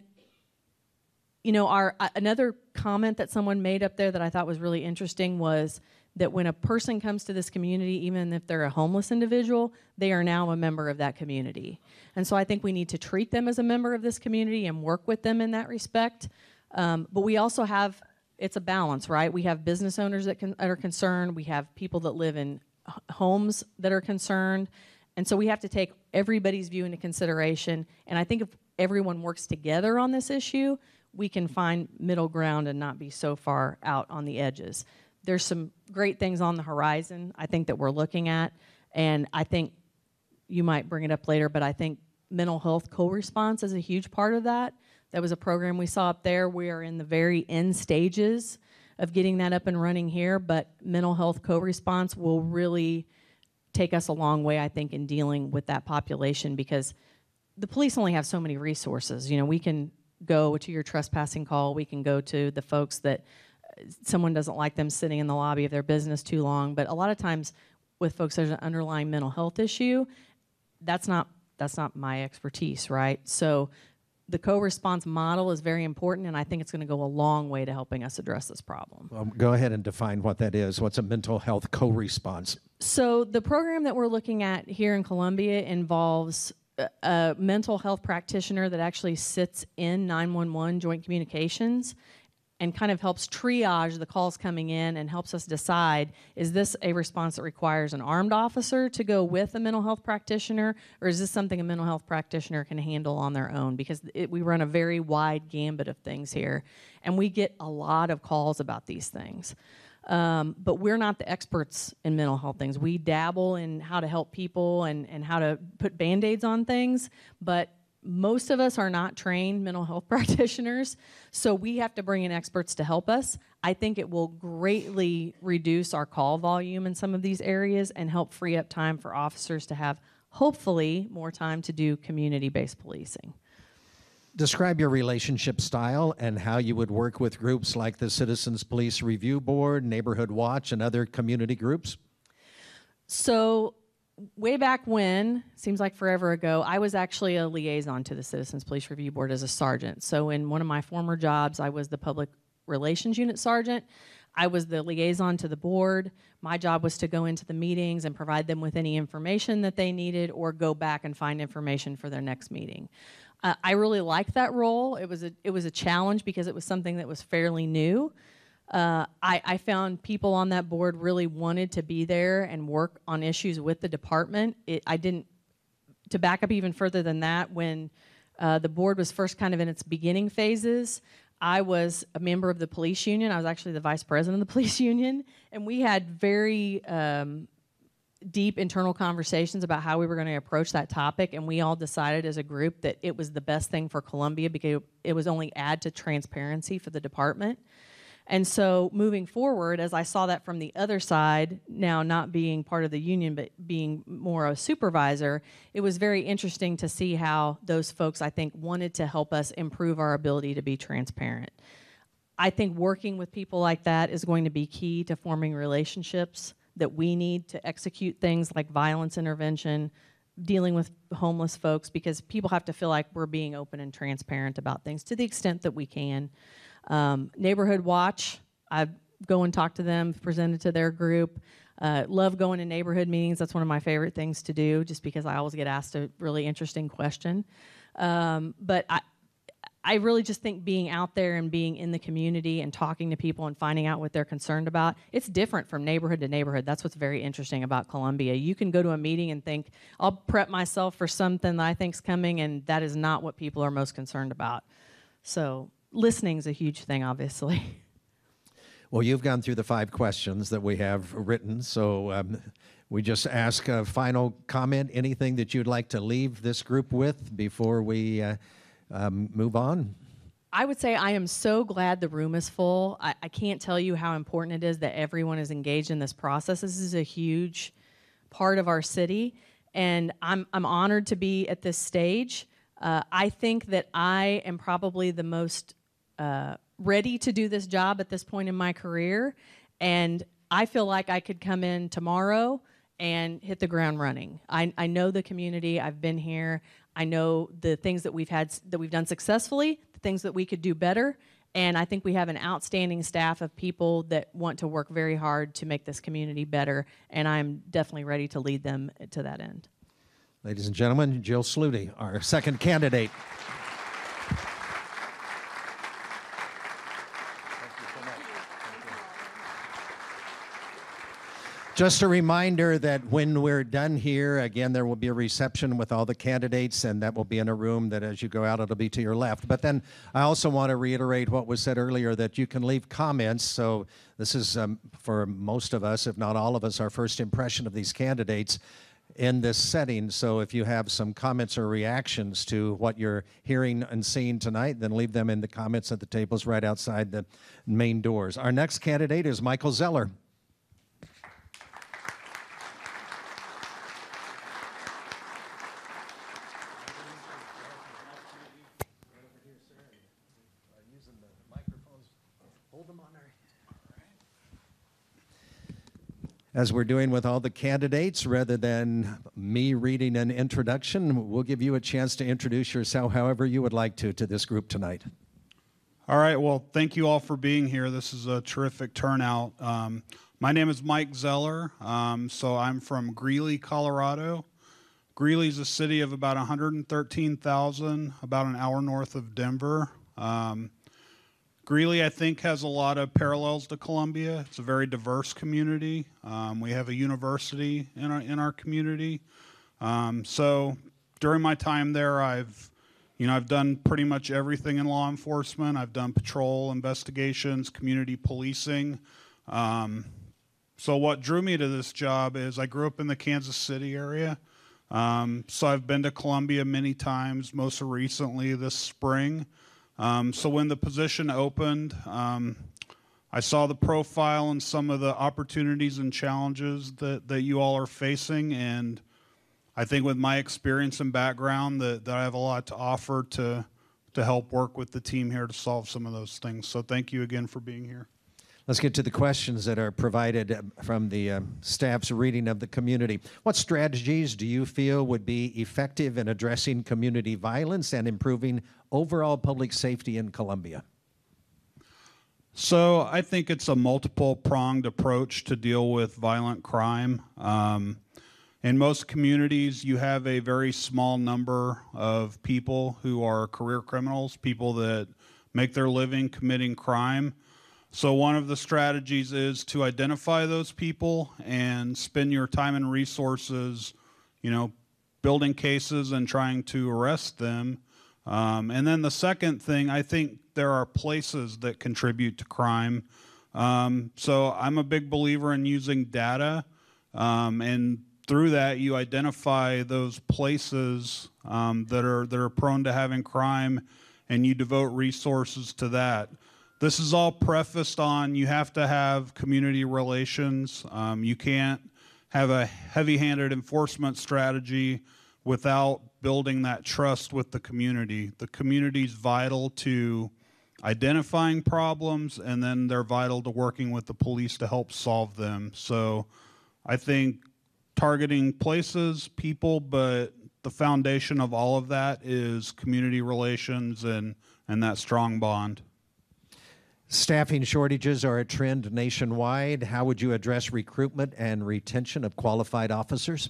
you know, our uh, another comment that someone made up there that I thought was really interesting was that when a person comes to this community, even if they're a homeless individual, they are now a member of that community. And so I think we need to treat them as a member of this community and work with them in that respect. Um, but we also have, it's a balance, right? We have business owners that, can, that are concerned. We have people that live in h- homes that are concerned. And so we have to take everybody's view into consideration. And I think if everyone works together on this issue, we can find middle ground and not be so far out on the edges. There's some great things on the horizon, I think, that we're looking at, and I think you might bring it up later, but I think mental health co-response is a huge part of that. That was a program we saw up there. We are in the very end stages of getting that up and running here, but mental health co-response will really take us a long way, I think, in dealing with that population, because the police only have so many resources. You know, we can go to your trespassing call, we can go to the folks that someone doesn't like them sitting in the lobby of their business too long, but a lot of times with folks there's an underlying mental health issue. That's not that's not my expertise, right? So the co-response model is very important, and I think it's going to go a long way to helping us address this problem. Um, go ahead and define what that is. What's a mental health co-response? So the program that we're looking at here in Columbia involves a, a mental health practitioner that actually sits in nine one one Joint Communications and kind of helps triage the calls coming in and helps us decide, is this a response that requires an armed officer to go with a mental health practitioner, or is this something a mental health practitioner can handle on their own? Because it, we run a very wide gambit of things here, and we get a lot of calls about these things. Um, but we're not the experts in mental health things. We dabble in how to help people and, and how to put Band-Aids on things, but most of us are not trained mental health practitioners, so we have to bring in experts to help us. I think it will greatly reduce our call volume in some of these areas and help free up time for officers to have, hopefully, more time to do community-based policing. Describe your relationship style and how you would work with groups like the Citizens Police Review Board, Neighborhood Watch, and other community groups. So way back when, seems like forever ago, I was actually a liaison to the Citizens Police Review Board as a sergeant. So in one of my former jobs, I was the public relations unit sergeant. I was the liaison to the board. My job was to go into the meetings and provide them with any information that they needed or go back and find information for their next meeting. Uh, I really liked that role. It was a, it was a challenge because it was something that was fairly new. Uh, I, I found people on that board really wanted to be there and work on issues with the department. It, I didn't, to back up even further than that, when uh, the board was first kind of in its beginning phases, I was a member of the police union. I was actually the vice president of the police union, and we had very um, deep internal conversations about how we were going to approach that topic, and we all decided as a group that it was the best thing for Columbia because it was only add to transparency for the department. And so moving forward, as I saw that from the other side, now not being part of the union, but being more a supervisor, it was very interesting to see how those folks, I think, wanted to help us improve our ability to be transparent. I think working with people like that is going to be key to forming relationships that we need to execute things like violence intervention, dealing with homeless folks, because people have to feel like we're being open and transparent about things to the extent that we can. Um, Neighborhood Watch, I go and talk to them, presented to their group. Uh, love going to neighborhood meetings. That's one of my favorite things to do, just because I always get asked a really interesting question. Um, but I, I really just think being out there and being in the community and talking to people and finding out what they're concerned about, it's different from neighborhood to neighborhood. That's what's very interesting about Columbia. You can go to a meeting and think, I'll prep myself for something that I think's coming, and that is not what people are most concerned about. So listening is a huge thing, obviously. Well, you've gone through the five questions that we have written, so um, we just ask a final comment, anything that you'd like to leave this group with before we uh, um, move on? I would say I am so glad the room is full. I, I can't tell you how important it is that everyone is engaged in this process. This is a huge part of our city, and I'm, I'm honored to be at this stage. Uh, I think that I am probably the most uh, ready to do this job at this point in my career, and I feel like I could come in tomorrow and hit the ground running. I, I know the community. I've been here. I know the things that we've had that we've done successfully, the things that we could do better, and I think we have an outstanding staff of people that want to work very hard to make this community better, and I'm definitely ready to lead them to that end. Ladies and gentlemen, Jill Sluty, our second candidate. Just a reminder that when we're done here, again, there will be a reception with all the candidates, and that will be in a room that as you go out, it'll be to your left. But then I also want to reiterate what was said earlier, that you can leave comments. So this is, um, for most of us, if not all of us, our first impression of these candidates in this setting. So if you have some comments or reactions to what you're hearing and seeing tonight, then leave them in the comments at the tables right outside the main doors. Our next candidate is Michael Zeller. As we're doing with all the candidates, rather than me reading an introduction, we'll give you a chance to introduce yourself however you would like to to this group tonight. All right, well, thank you all for being here. This is a terrific turnout. Um, my name is Mike Zeller, um, so I'm from Greeley, Colorado. Greeley is a city of about one hundred thirteen thousand, about an hour north of Denver. Um, Greeley, I think, has a lot of parallels to Columbia. It's a very diverse community. Um, we have a university in our, in our community. Um, so during my time there, I've, you know, I've done pretty much everything in law enforcement. I've done patrol investigations, community policing. Um, so what drew me to this job is I grew up in the Kansas City area. Um, so I've been to Columbia many times, most recently this spring. Um, so when the position opened, um, I saw the profile and some of the opportunities and challenges that, that you all are facing, and I think with my experience and background that, that I have a lot to offer to, to help work with the team here to solve some of those things. So thank you again for being here. Let's get to the questions that are provided from the uh, staff's reading of the community. What strategies do you feel would be effective in addressing community violence and improving overall public safety in Columbia? So I think it's a multiple-pronged approach to deal with violent crime. Um, in most communities, you have a very small number of people who are career criminals, people that make their living committing crime. So one of the strategies is to identify those people and spend your time and resources, you know, building cases and trying to arrest them. Um, and then the second thing, I think there are places that contribute to crime. Um, so I'm a big believer in using data, um, and through that you identify those places um, that are that are prone to having crime, and you devote resources to that. this is all prefaced on you have to have community relations. Um, you can't have a heavy-handed enforcement strategy without building that trust with the community. The community's vital to identifying problems, and then they're vital to working with the police to help solve them. So I think targeting places, people, but the foundation of all of that is community relations and, and that strong bond. Staffing shortages are a trend nationwide. How would you address recruitment and retention of qualified officers?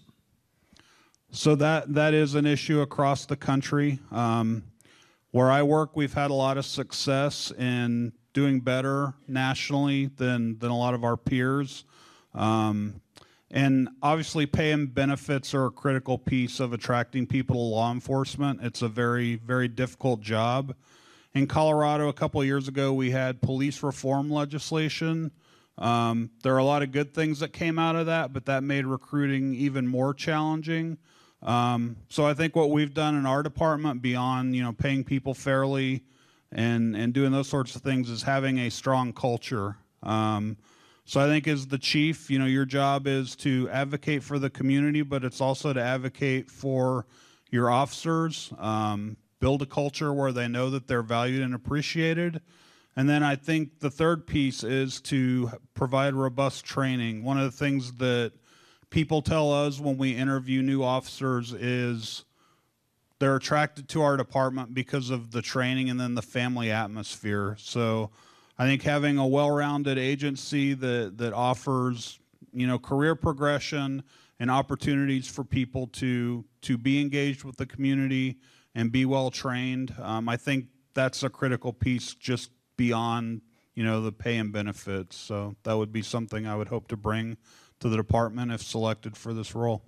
So that, that is an issue across the country. Um, where I work, we've had a lot of success in doing better nationally than, than a lot of our peers. Um, and obviously pay and benefits are a critical piece of attracting people to law enforcement. It's a very, very difficult job. In Colorado, a couple of years ago, we had police reform legislation. Um, there are a lot of good things that came out of that, but that made recruiting even more challenging. Um, so I think what we've done in our department, beyond you know paying people fairly and and doing those sorts of things, is having a strong culture. Um, so I think as the chief, you know, your job is to advocate for the community, but it's also to advocate for your officers. Um, build a culture where they know that they're valued and appreciated. And then I think the third piece is to provide robust training. One of the things that people tell us when we interview new officers is they're attracted to our department because of the training and then the family atmosphere. So I think having a well-rounded agency that, that offers, you know, career progression and opportunities for people to, to be engaged with the community and be well trained. Um, I think that's a critical piece just beyond, you know, the pay and benefits. So that would be something I would hope to bring to the department if selected for this role.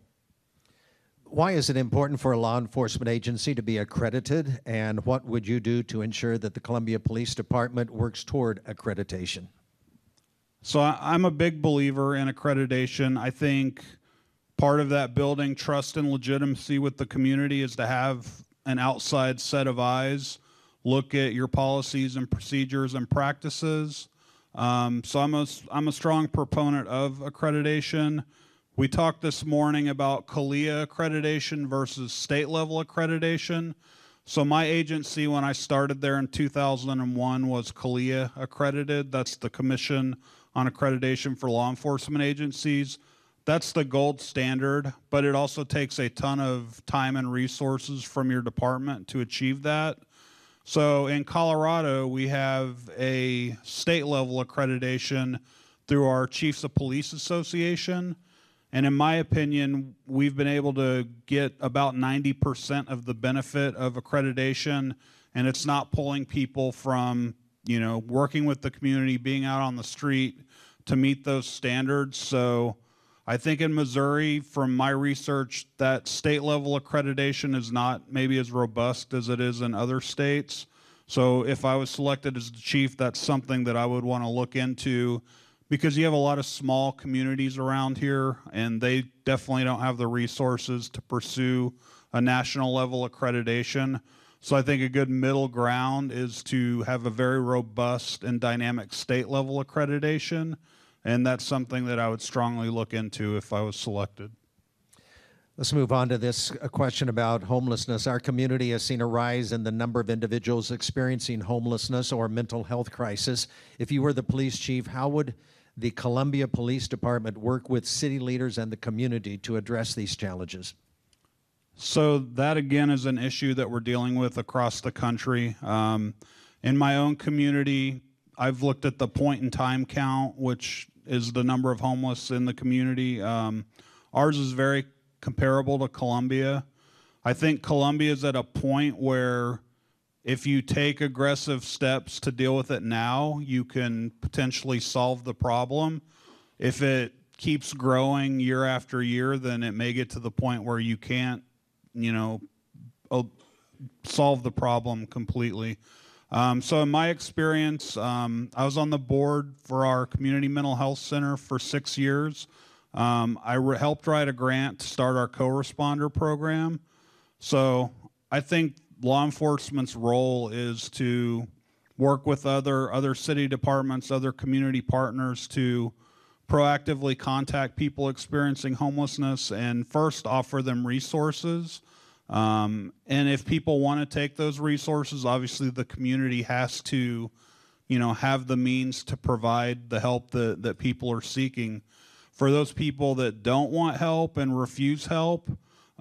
Why is it important for a law enforcement agency to be accredited, and what would you do to ensure that the Columbia Police Department works toward accreditation? So I, I'm a big believer in accreditation. I think part of that building trust and legitimacy with the community is to have an outside set of eyes look at your policies and procedures and practices. Um, so I'm a, I'm a strong proponent of accreditation. We talked this morning about CALEA accreditation versus state level accreditation. So my agency, when I started there in two thousand one, was CALEA accredited. That's the Commission on Accreditation for Law Enforcement Agencies. That's the gold standard, but it also takes a ton of time and resources from your department to achieve that. So in Colorado, we have a state level accreditation through our Chiefs of Police Association. And in my opinion, we've been able to get about ninety percent of the benefit of accreditation, and it's not pulling people from, you know, working with the community, being out on the street to meet those standards. So I think in Missouri, from my research, that state level accreditation is not maybe as robust as it is in other states. So if I was selected as the chief, that's something that I would want to look into, because you have a lot of small communities around here, and they definitely don't have the resources to pursue a national level accreditation. So I think a good middle ground is to have a very robust and dynamic state level accreditation. And that's something that I would strongly look into if I was selected. Let's move on to this a question about homelessness. Our community has seen a rise in the number of individuals experiencing homelessness or mental health crisis. If you were the police chief, how would the Columbia Police Department work with city leaders and the community to address these challenges? So that, again, is an issue that we're dealing with across the country. Um, in my own community, I've looked at the point in time count, which is the number of homeless in the community. Um, ours is very comparable to Columbia. I think Columbia is at a point where if you take aggressive steps to deal with it now, you can potentially solve the problem. If it keeps growing year after year, then it may get to the point where you can't, you know, solve the problem completely. Um, so in my experience, um, I was on the board for our community mental health center for six years. Um, I re- helped write a grant to start our co-responder program. So I think law enforcement's role is to work with other other city departments, other community partners to proactively contact people experiencing homelessness and first offer them resources. Um, and if people want to take those resources, obviously the community has to, you know, have the means to provide the help that, that people are seeking. For those people that don't want help and refuse help,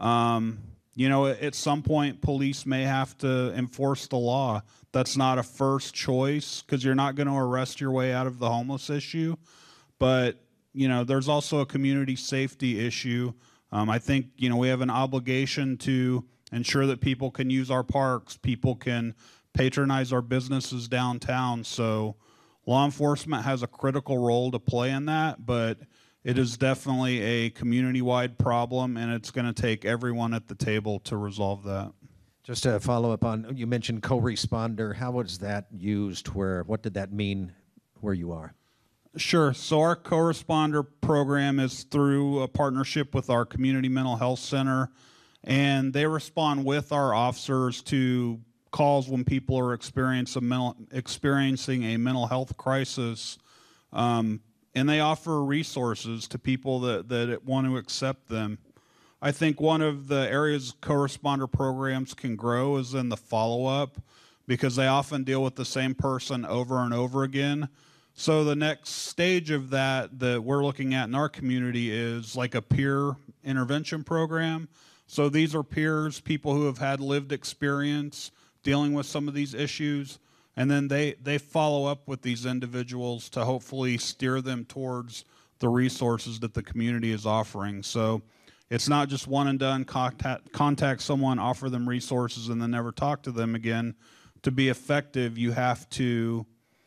um, you know, at some point police may have to enforce the law. That's not a first choice because you're not going to arrest your way out of the homeless issue. But, you know, there's also a community safety issue. Um, I think, you know, we have an obligation to ensure that people can use our parks, people can patronize our businesses downtown. So law enforcement has a critical role to play in that, but it is definitely a community-wide problem, and it's going to take everyone at the table to resolve that. Just to follow up on, you mentioned co-responder. How was that used? Where, what did that mean where you are? Sure. So our co-responder program is through a partnership with our Community Mental Health Center, and they respond with our officers to calls when people are experience a mental, experiencing a mental health crisis, um, and they offer resources to people that, that want to accept them. I think one of the areas co-responder programs can grow is in the follow-up, because they often deal with the same person over and over again. So the next stage of that that we're looking at in our community is like a peer intervention program. So these are peers, people who have had lived experience dealing with some of these issues, and then they, they follow up with these individuals to hopefully steer them towards the resources that the community is offering. So it's not just one and done, contact, contact someone, offer them resources, and then never talk to them again. To be effective, you have to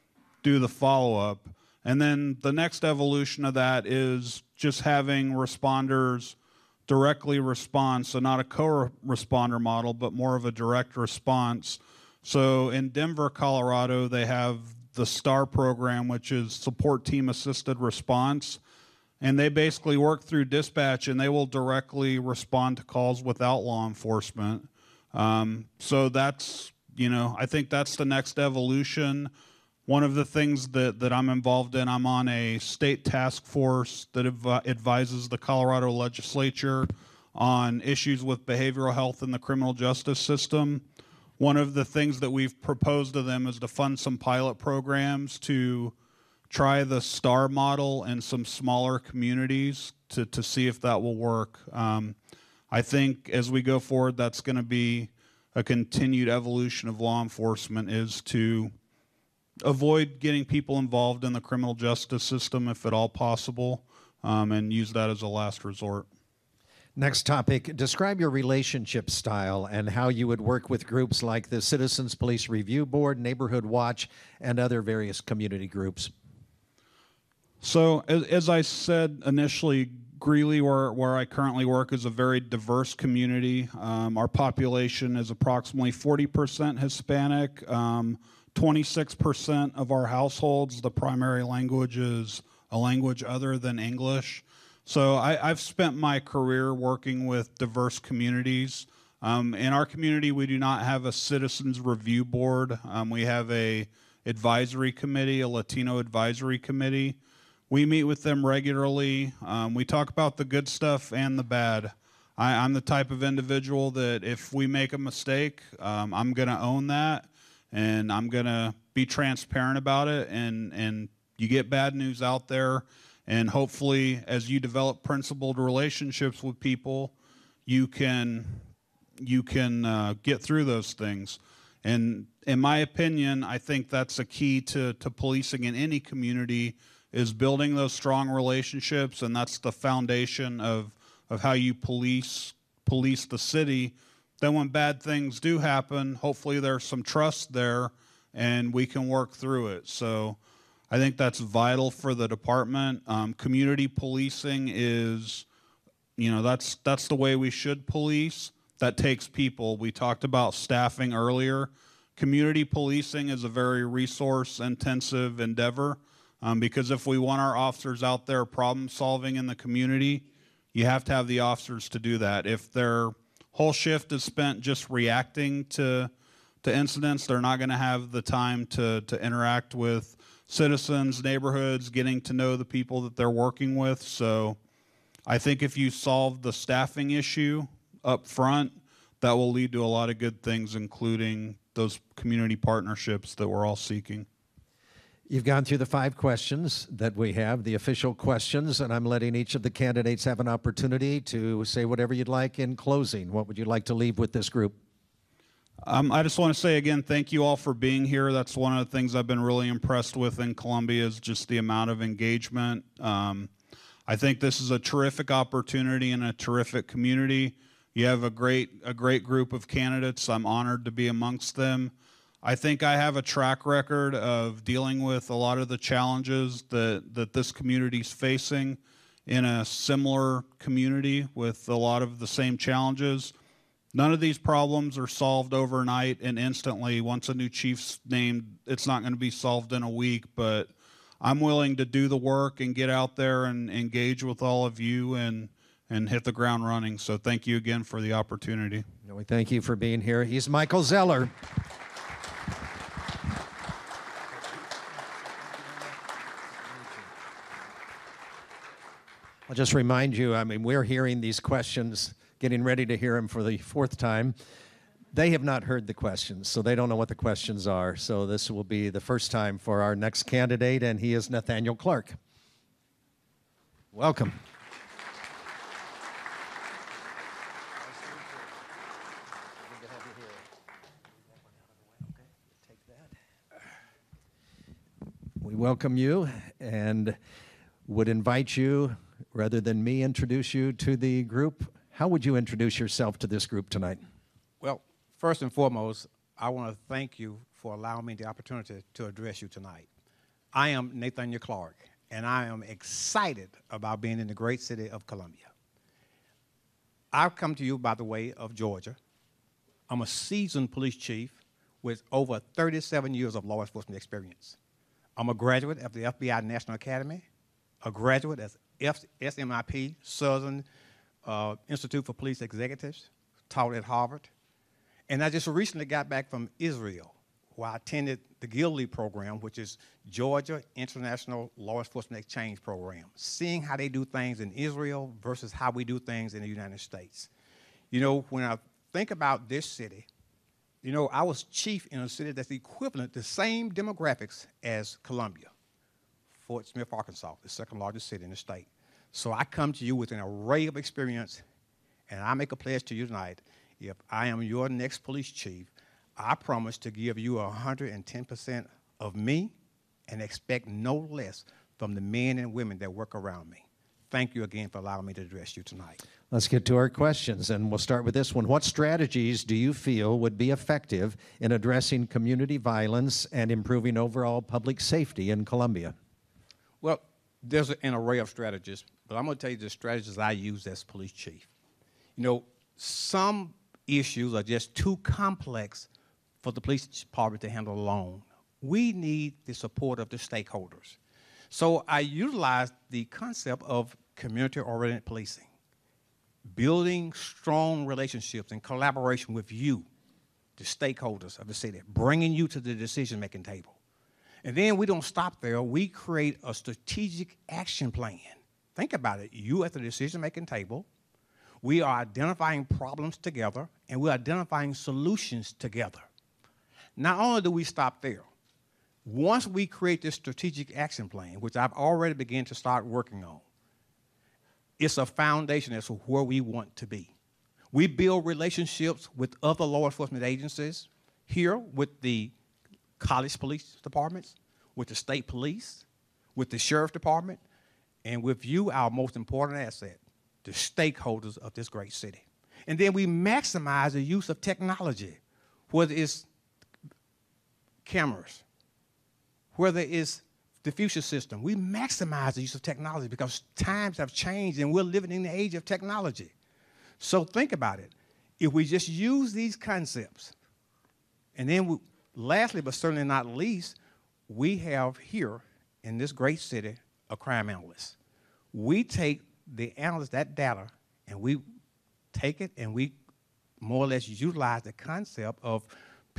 do the follow-up. And then the next evolution of that is just having responders directly respond, so not a co-responder model, but more of a direct response. So in Denver, Colorado, they have the STAR program, which is Support Team Assisted Response, and they basically work through dispatch, and they will directly respond to calls without law enforcement. Um, so that's, you know, I think that's the next evolution. One of the things that, that I'm involved in, I'm on a state task force that adv- advises the Colorado legislature on issues with behavioral health in the criminal justice system. One of the things that we've proposed to them is to fund some pilot programs to try the STAR model in some smaller communities to, to see if that will work. Um, I think as we go forward, that's going to be a continued evolution of law enforcement, is to avoid getting people involved in the criminal justice system if at all possible, um, and use that as a last resort. Next topic, describe your relationship style and how you would work with groups like the Citizens Police Review Board, Neighborhood Watch, and other various community groups. So as, as I said initially, Greeley, where, where I currently work, is a very diverse community. Um, our population is approximately forty percent Hispanic. Um, twenty-six percent of our households, the primary language is a language other than English. So I, I've spent my career working with diverse communities. Um, in our community, we do not have a citizens review board. Um, we have a advisory committee, a Latino advisory committee. We meet with them regularly. Um, we talk about the good stuff and the bad. I, I'm the type of individual that if we make a mistake, um, I'm going to own that, and I'm going to be transparent about it, and, and you get bad news out there, and hopefully as you develop principled relationships with people, you can, you can uh, get through those things. And in my opinion, I think that's a key to, to policing in any community, is building those strong relationships, and that's the foundation of, of how you police, police the city. Then when bad things do happen, hopefully there's some trust there and we can work through it. So I think that's vital for the department. Um, community policing is, you know, that's, that's the way we should police. That takes people. We talked about staffing earlier. Community policing is a very resource-intensive endeavor, um, because if we want our officers out there problem-solving in the community, you have to have the officers to do that. If their whole shift is spent just reacting to to incidents. They're not going to have the time to, to interact with citizens, neighborhoods, getting to know the people that they're working with. So I think if you solve the staffing issue up front, that will lead to a lot of good things, including those community partnerships that we're all seeking. You've gone through the five questions that we have, the official questions, and I'm letting each of the candidates have an opportunity to say whatever you'd like in closing. What would you like to leave with this group? Um, I just want to say again, thank you all for being here. That's one of the things I've been really impressed with in Columbia is just the amount of engagement. Um, I think this is a terrific opportunity and a terrific community. You have a great, a great group of candidates. I'm honored to be amongst them. I think I have a track record of dealing with a lot of the challenges that, that this community's facing in a similar community with a lot of the same challenges. None of these problems are solved overnight and instantly. Once a new chief's named, it's not going to be solved in a week, but I'm willing to do the work and get out there and engage with all of you and, and hit the ground running. So thank you again for the opportunity. We thank you for being here. He's Michael Zeller. I'll just remind you, I mean, we're hearing these questions, getting ready to hear them for the fourth time. They have not heard the questions, so they don't know what the questions are. So this will be the first time for our next candidate, and he is Nathaniel Clark. Welcome. We welcome you and would invite you, rather than me introduce you to the group, how would you introduce yourself to this group tonight? Well, first and foremost, I want to thank you for allowing me the opportunity to address you tonight. I am Nathaniel Clark, and I am excited about being in the great city of Columbia. I've come to you by the way of Georgia. I'm a seasoned police chief with over thirty-seven years of law enforcement experience. I'm a graduate of the F B I National Academy, a graduate of S M I P, Southern uh, Institute for Police Executives, taught at Harvard. And I just recently got back from Israel, where I attended the Gilly program, which is Georgia International Law Enforcement Exchange Program, seeing how they do things in Israel versus how we do things in the United States. You know, when I think about this city, you know, I was chief in a city that's equivalent, the same demographics as Columbia. Fort Smith, Arkansas, the second largest city in the state. So I come to you with an array of experience, and I make a pledge to you tonight. If I am your next police chief, I promise to give you one hundred ten percent of me and expect no less from the men and women that work around me. Thank you again for allowing me to address you tonight. Let's get to our questions, and we'll start with this one. What strategies do you feel would be effective in addressing community violence and improving overall public safety in Columbia? Well, there's an array of strategies, but I'm going to tell you the strategies I use as police chief. You know, some issues are just too complex for the police department to handle alone. We need the support of the stakeholders. So I utilize the concept of community-oriented policing, building strong relationships and collaboration with you, the stakeholders of the city, bringing you to the decision-making table. And then we don't stop there. We create a strategic action plan. Think about it. You at the decision-making table, we are identifying problems together, and we're identifying solutions together. Not only do we stop there, once we create this strategic action plan, which I've already begun to start working on, it's a foundation as to where we want to be. We build relationships with other law enforcement agencies, here with the college police departments, with the state police, with the sheriff department, and with you, our most important asset, the stakeholders of this great city. And then we maximize the use of technology, whether it's cameras, whether it's the future system. We maximize the use of technology because times have changed and we're living in the age of technology. So think about it. If we just use these concepts, and then we, lastly, but certainly not least, we have here in this great city a crime analyst. We take the analyst, that data, and we take it and we more or less utilize the concept of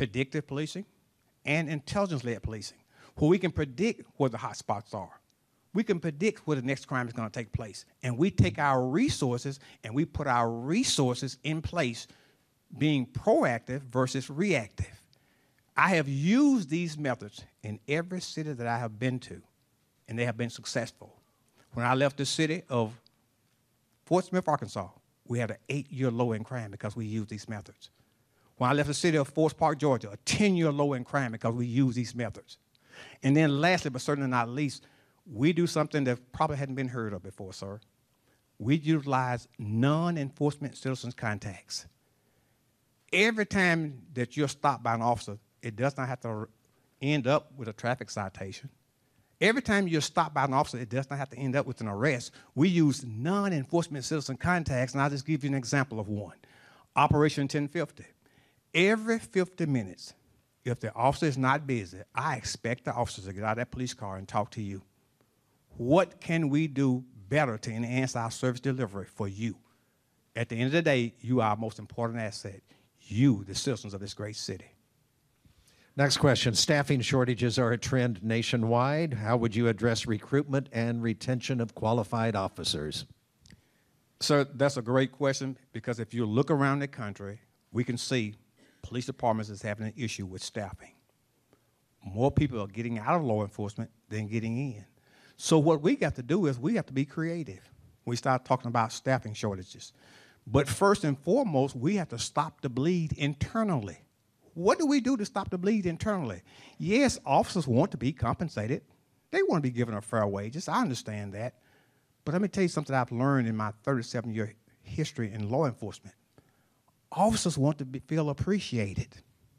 predictive policing and intelligence-led policing, where we can predict where the hot spots are. We can predict where the next crime is going to take place. And we take our resources and we put our resources in place, being proactive versus reactive. I have used these methods in every city that I have been to, and they have been successful. When I left the city of Fort Smith, Arkansas, we had an eight-year low in crime because we used these methods. When I left the city of Forest Park, Georgia, a ten-year low in crime because we used these methods. And then lastly, but certainly not least, we do something that probably hadn't been heard of before, sir. We utilize non-enforcement citizens contacts. Every time that you're stopped by an officer, it does not have to end up with a traffic citation. Every time you're stopped by an officer, it does not have to end up with an arrest. We use non-enforcement citizen contacts, and I'll just give you an example of one. Operation ten fifty. Every fifty minutes, if the officer is not busy, I expect the officer to get out of that police car and talk to you. What can we do better to enhance our service delivery for you? At the end of the day, you are our most important asset. You, the citizens of this great city. Next question. Staffing shortages are a trend nationwide. How would you address recruitment and retention of qualified officers? Sir, that's a great question, because if you look around the country, we can see police departments is having an issue with staffing. More people are getting out of law enforcement than getting in. So what we got to do is we have to be creative. We start talking about staffing shortages. But first and foremost, we have to stop the bleed internally. What do we do to stop the bleed internally? Yes, officers want to be compensated. They want to be given a fair wages. I understand that. But let me tell you something I've learned in my thirty-seven year history in law enforcement. Officers want to be, feel appreciated.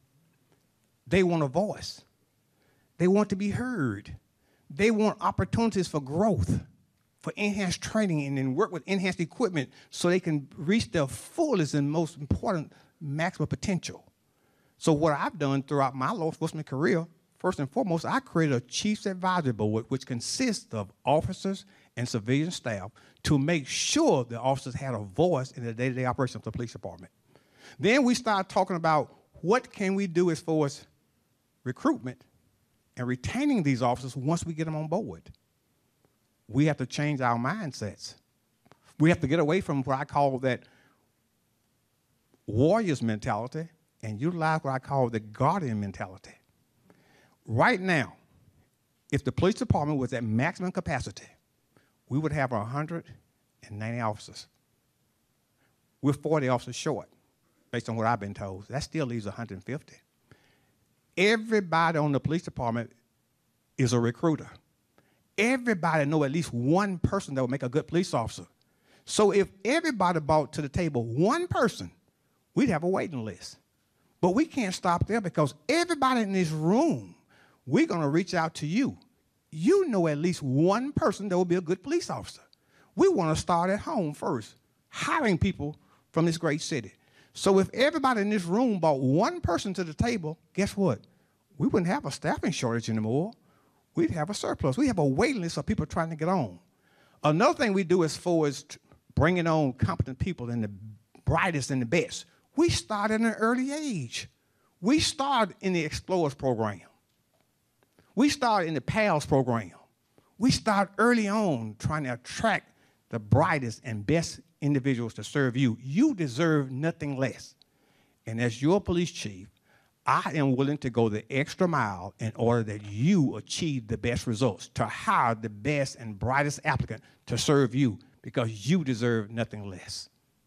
They want a voice. They want to be heard. They want opportunities for growth, for enhanced training, and then work with enhanced equipment so they can reach their fullest and most important maximum potential. So what I've done throughout my law enforcement career, first and foremost, I created a Chiefs Advisory Board, which consists of officers and civilian staff, to make sure the officers had a voice in the day-to-day operation of the police department. Then we started talking about what can we do as far as recruitment and retaining these officers once we get them on board. We have to change our mindsets. We have to get away from what I call that warriors mentality and utilize what I call the guardian mentality. Right now, if the police department was at maximum capacity, we would have one hundred ninety officers. We're forty officers short, based on what I've been told. That still leaves one hundred fifty. Everybody on the police department is a recruiter. Everybody know at least one person that will make a good police officer. So if everybody brought to the table one person, we'd have a waiting list. But we can't stop there, because everybody in this room, we're going to reach out to you. You know at least one person that will be a good police officer. We want to start at home first, hiring people from this great city. So if everybody in this room brought one person to the table, guess what? We wouldn't have a staffing shortage anymore. We'd have a surplus. We have a waiting list of people trying to get on. Another thing we do as far as bringing on competent people and the brightest and the best, we start at an early age. We start in the Explorers program. We start in the PALS program. We start early on trying to attract the brightest and best individuals to serve you. You deserve nothing less. And as your police chief, I am willing to go the extra mile in order that you achieve the best results, to hire the best and brightest applicant to serve you, because you deserve nothing less.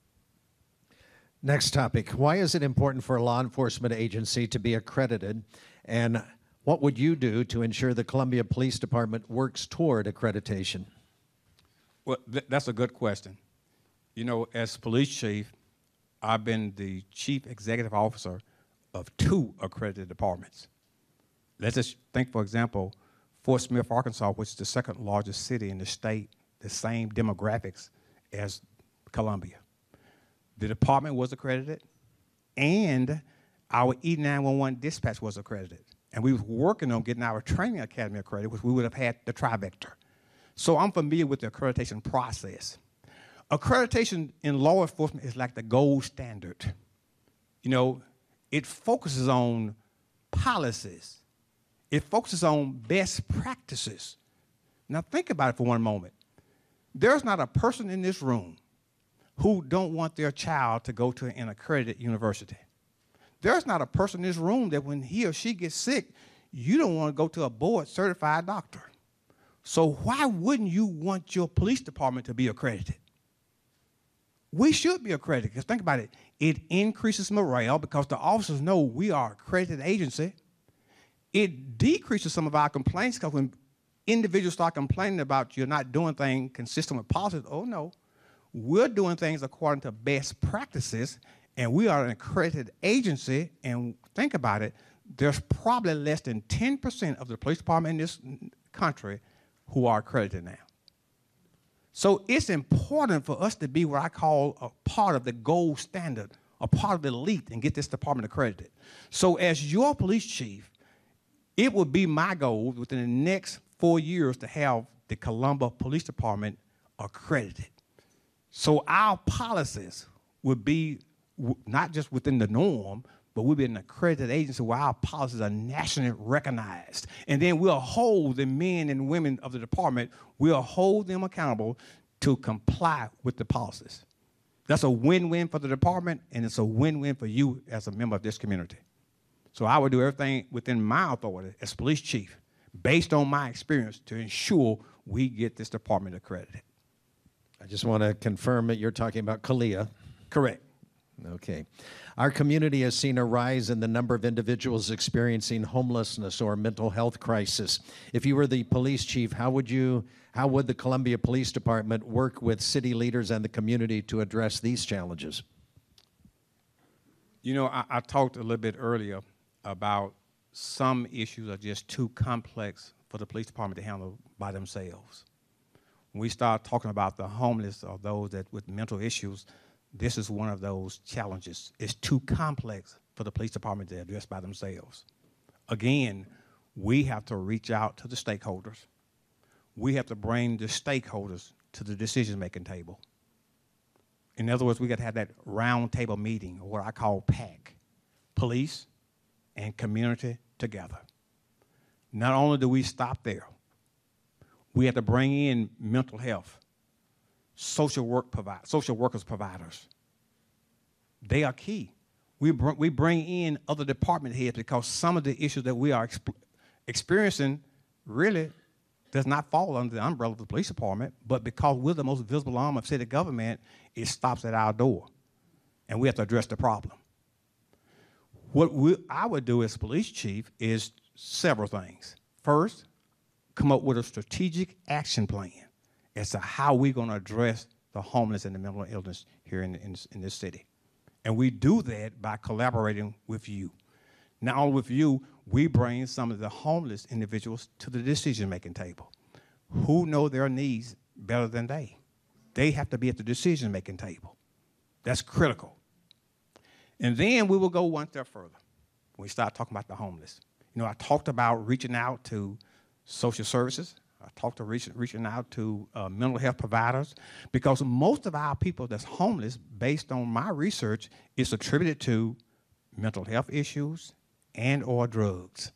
Next topic. Why is it important for a law enforcement agency to be accredited? And what would you do to ensure the Columbia Police Department works toward accreditation? Well, th that's a good question. You know, as police chief, I've been the chief executive officer of two accredited departments. Let's just think, for example, Fort Smith, Arkansas, which is the second largest city in the state, the same demographics as Columbia. The department was accredited, and our E nine one one dispatch was accredited. And we were working on getting our training academy accredited, which we would have had the trivector. So I'm familiar with the accreditation process. Accreditation in law enforcement is like the gold standard. You know, it focuses on policies. It focuses on best practices. Now think about it for one moment. There's not a person in this room who don't want their child to go to an accredited university. There's not a person in this room that when he or she gets sick, you don't want to go to a board-certified doctor. So why wouldn't you want your police department to be accredited? We should be accredited, because think about it. It increases morale because the officers know we are an accredited agency. It decreases some of our complaints because when individuals start complaining about you're not doing things consistent with policies, oh no, we're doing things according to best practices, and we are an accredited agency, and think about it, there's probably less than ten percent of the police department in this country who are accredited now. So it's important for us to be what I call a part of the gold standard, a part of the elite, and get this department accredited. So as your police chief, it would be my goal within the next four years to have the Columbia Police Department accredited. So our policies would be w- not just within the norm, but we'll be an accredited agency where our policies are nationally recognized. And then we'll hold the men and women of the department, we'll hold them accountable to comply with the policies. That's a win-win for the department, and it's a win-win for you as a member of this community. So I would do everything within my authority as police chief, based on my experience, to ensure we get this department accredited. I just want to confirm that you're talking about CALEA. Correct. Okay. Our community has seen a rise in the number of individuals experiencing homelessness or mental health crisis. If you were the police chief, how would you, how would the Columbia Police Department work with city leaders and the community to address these challenges? You know, I, I talked a little bit earlier about some issues are just too complex for the police department to handle by themselves. When we start talking about the homeless or those that with mental issues, this is one of those challenges. It's too complex for the police department to address by themselves. Again, we have to reach out to the stakeholders. We have to bring the stakeholders to the decision-making table. In other words, we got to have that round table meeting, or what I call PAC, police and community together. Not only do we stop there, we have to bring in mental health, social work provi- social workers providers. They are key. We, br- we bring in other department heads because some of the issues that we are exp- experiencing really does not fall under the umbrella of the police department, but because we're the most visible arm of city government, it stops at our door, and we have to address the problem. What we, I would do as police chief is several things. First, come up with a strategic action plan as to how we're going to address the homeless and the mental illness here in, in, in this city. And we do that by collaborating with you. Not only with you, we bring some of the homeless individuals to the decision-making table. Who know their needs better than they? They have to be at the decision-making table. That's critical. And then we will go one step further when we start talking about the homeless. You know, I talked about reaching out to social services. I talked to reach, reaching out to uh, mental health providers, because most of our people that's homeless, based on my research, is attributed to mental health issues and or drugs.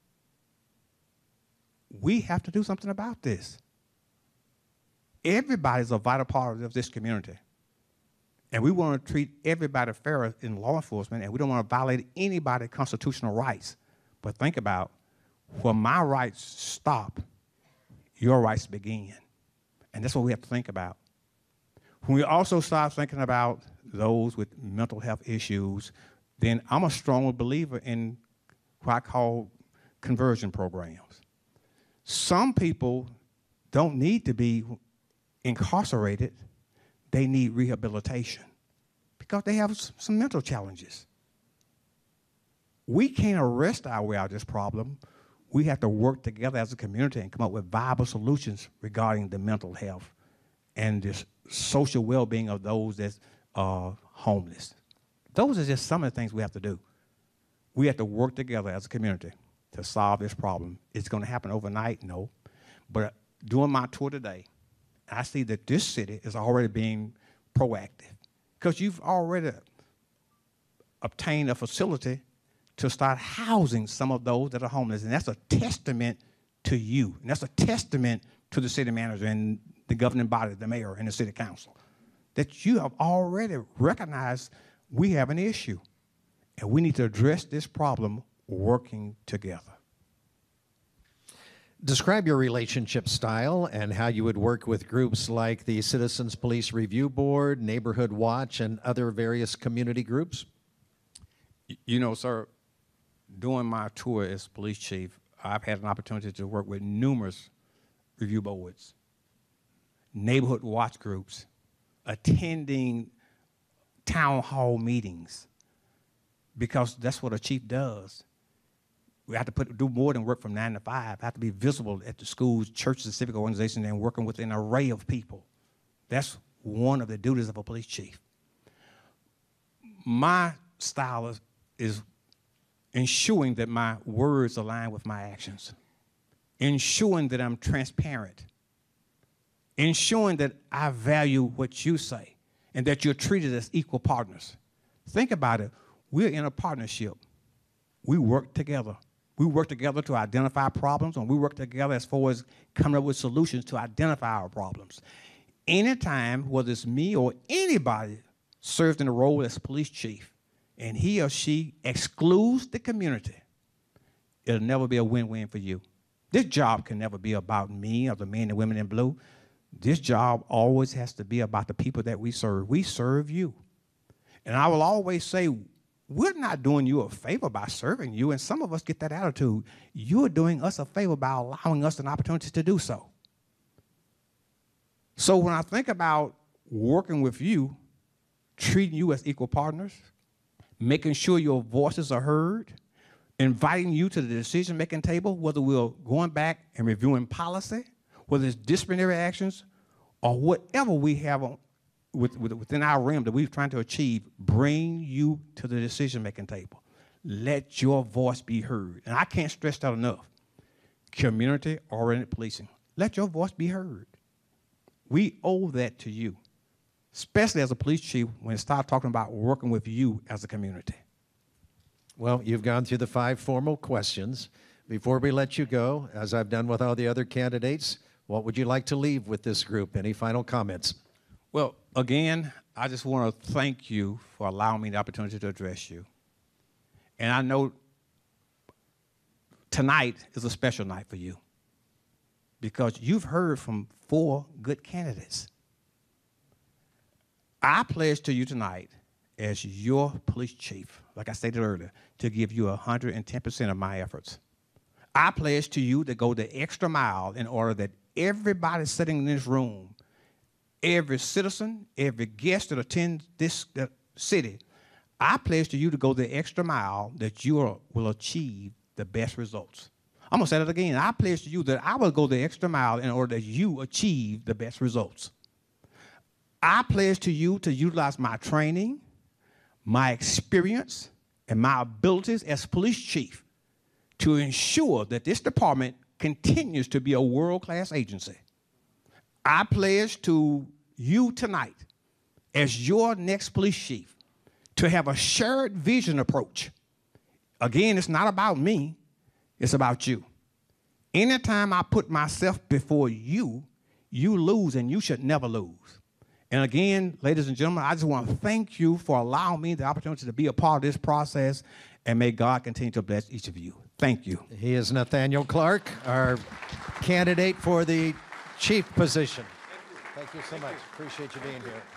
We have to do something about this. Everybody's a vital part of this community. And we want to treat everybody fair in law enforcement, and we don't want to violate anybody's constitutional rights. But think about, where my rights stop, your rights begin. And that's what we have to think about. When we also start thinking about those with mental health issues, then I'm a strong believer in what I call conversion programs. Some people don't need to be incarcerated. They need rehabilitation because they have some mental challenges. We can't arrest our way out of this problem. We have to work together as a community and come up with viable solutions regarding the mental health and the social well-being of those that are homeless. Those are just some of the things we have to do. We have to work together as a community to solve this problem. It's going to happen overnight? No. But during my tour today, I see that this city is already being proactive because you've already obtained a facility to start housing some of those that are homeless. And that's a testament to you. And that's a testament to the city manager and the governing body, the mayor and the city council, that you have already recognized we have an issue. And we need to address this problem working together. Describe your relationship style and how you would work with groups like the Citizens Police Review Board, Neighborhood Watch, and other various community groups. You know, sir, during my tour as police chief, I've had an opportunity to work with numerous review boards, neighborhood watch groups, attending town hall meetings, because that's what a chief does. We have to put, do more than work from nine to five. I have to be visible at the schools, churches, and civic organizations, and working with an array of people. That's one of the duties of a police chief. My style is, is ensuring that my words align with my actions, ensuring that I'm transparent, ensuring that I value what you say, and that you're treated as equal partners. Think about it. We're in a partnership. We work together. We work together to identify problems, and we work together as far as coming up with solutions to identify our problems. Anytime, whether it's me or anybody serves in a role as police chief, and he or she excludes the community, it'll never be a win-win for you. This job can never be about me or the men and women in blue. This job always has to be about the people that we serve. We serve you. And I will always say, we're not doing you a favor by serving you, and some of us get that attitude. You're doing us a favor by allowing us an opportunity to do so. So when I think about working with you, treating you as equal partners, making sure your voices are heard, inviting you to the decision-making table, whether we're going back and reviewing policy, whether it's disciplinary actions, or whatever we have on, with, with, within our realm that we're trying to achieve, bring you to the decision-making table. Let your voice be heard. And I can't stress that enough. Community-oriented policing. Let your voice be heard. We owe that to you, especially as a police chief when it starts talking about working with you as a community. Well, you've gone through the five formal questions. Before we let you go, as I've done with all the other candidates, what would you like to leave with this group? Any final comments? Well, again, I just want to thank you for allowing me the opportunity to address you. And I know tonight is a special night for you because you've heard from four good candidates. I pledge to you tonight as your police chief, like I stated earlier, to give you one hundred ten percent of my efforts. I pledge to you to go the extra mile in order that everybody sitting in this room, every citizen, every guest that attends this uh, city, I pledge to you to go the extra mile that you are, will achieve the best results. I'm going to say that again. I pledge to you that I will go the extra mile in order that you achieve the best results. I pledge to you to utilize my training, my experience, and my abilities as police chief to ensure that this department continues to be a world-class agency. I pledge to you tonight, as your next police chief, to have a shared vision approach. Again, it's not about me, it's about you. Anytime I put myself before you, you lose, and you should never lose. And again, ladies and gentlemen, I just want to thank you for allowing me the opportunity to be a part of this process, and may God continue to bless each of you. Thank you. He is Nathaniel Clark, our candidate for the chief position. Thank you, Thank you so Thank much. You. Appreciate you being here.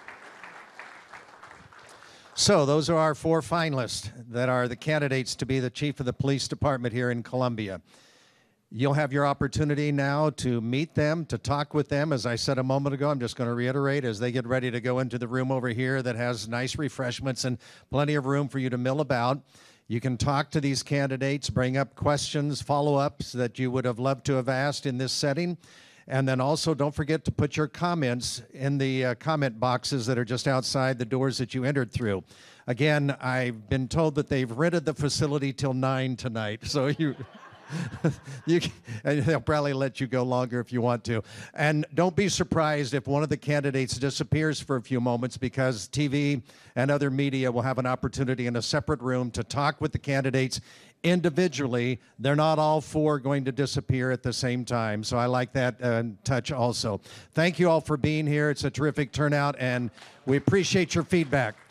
So those are our four finalists that are the candidates to be the chief of the police department here in Columbia. You'll have your opportunity now to meet them, to talk with them. As I said a moment ago, I'm just going to reiterate, as they get ready to go into the room over here that has nice refreshments and plenty of room for you to mill about. You can talk to these candidates, bring up questions, follow-ups that you would have loved to have asked in this setting. And then also don't forget to put your comments in the uh, comment boxes that are just outside the doors that you entered through. Again, I've been told that they've rented the facility till nine tonight, so you... you, and they'll probably let you go longer if you want to. And don't be surprised if one of the candidates disappears for a few moments, because T V and other media will have an opportunity in a separate room to talk with the candidates individually. They're not all four going to disappear at the same time. So I like that uh, touch also. Thank you all for being here. It's a terrific turnout, and we appreciate your feedback.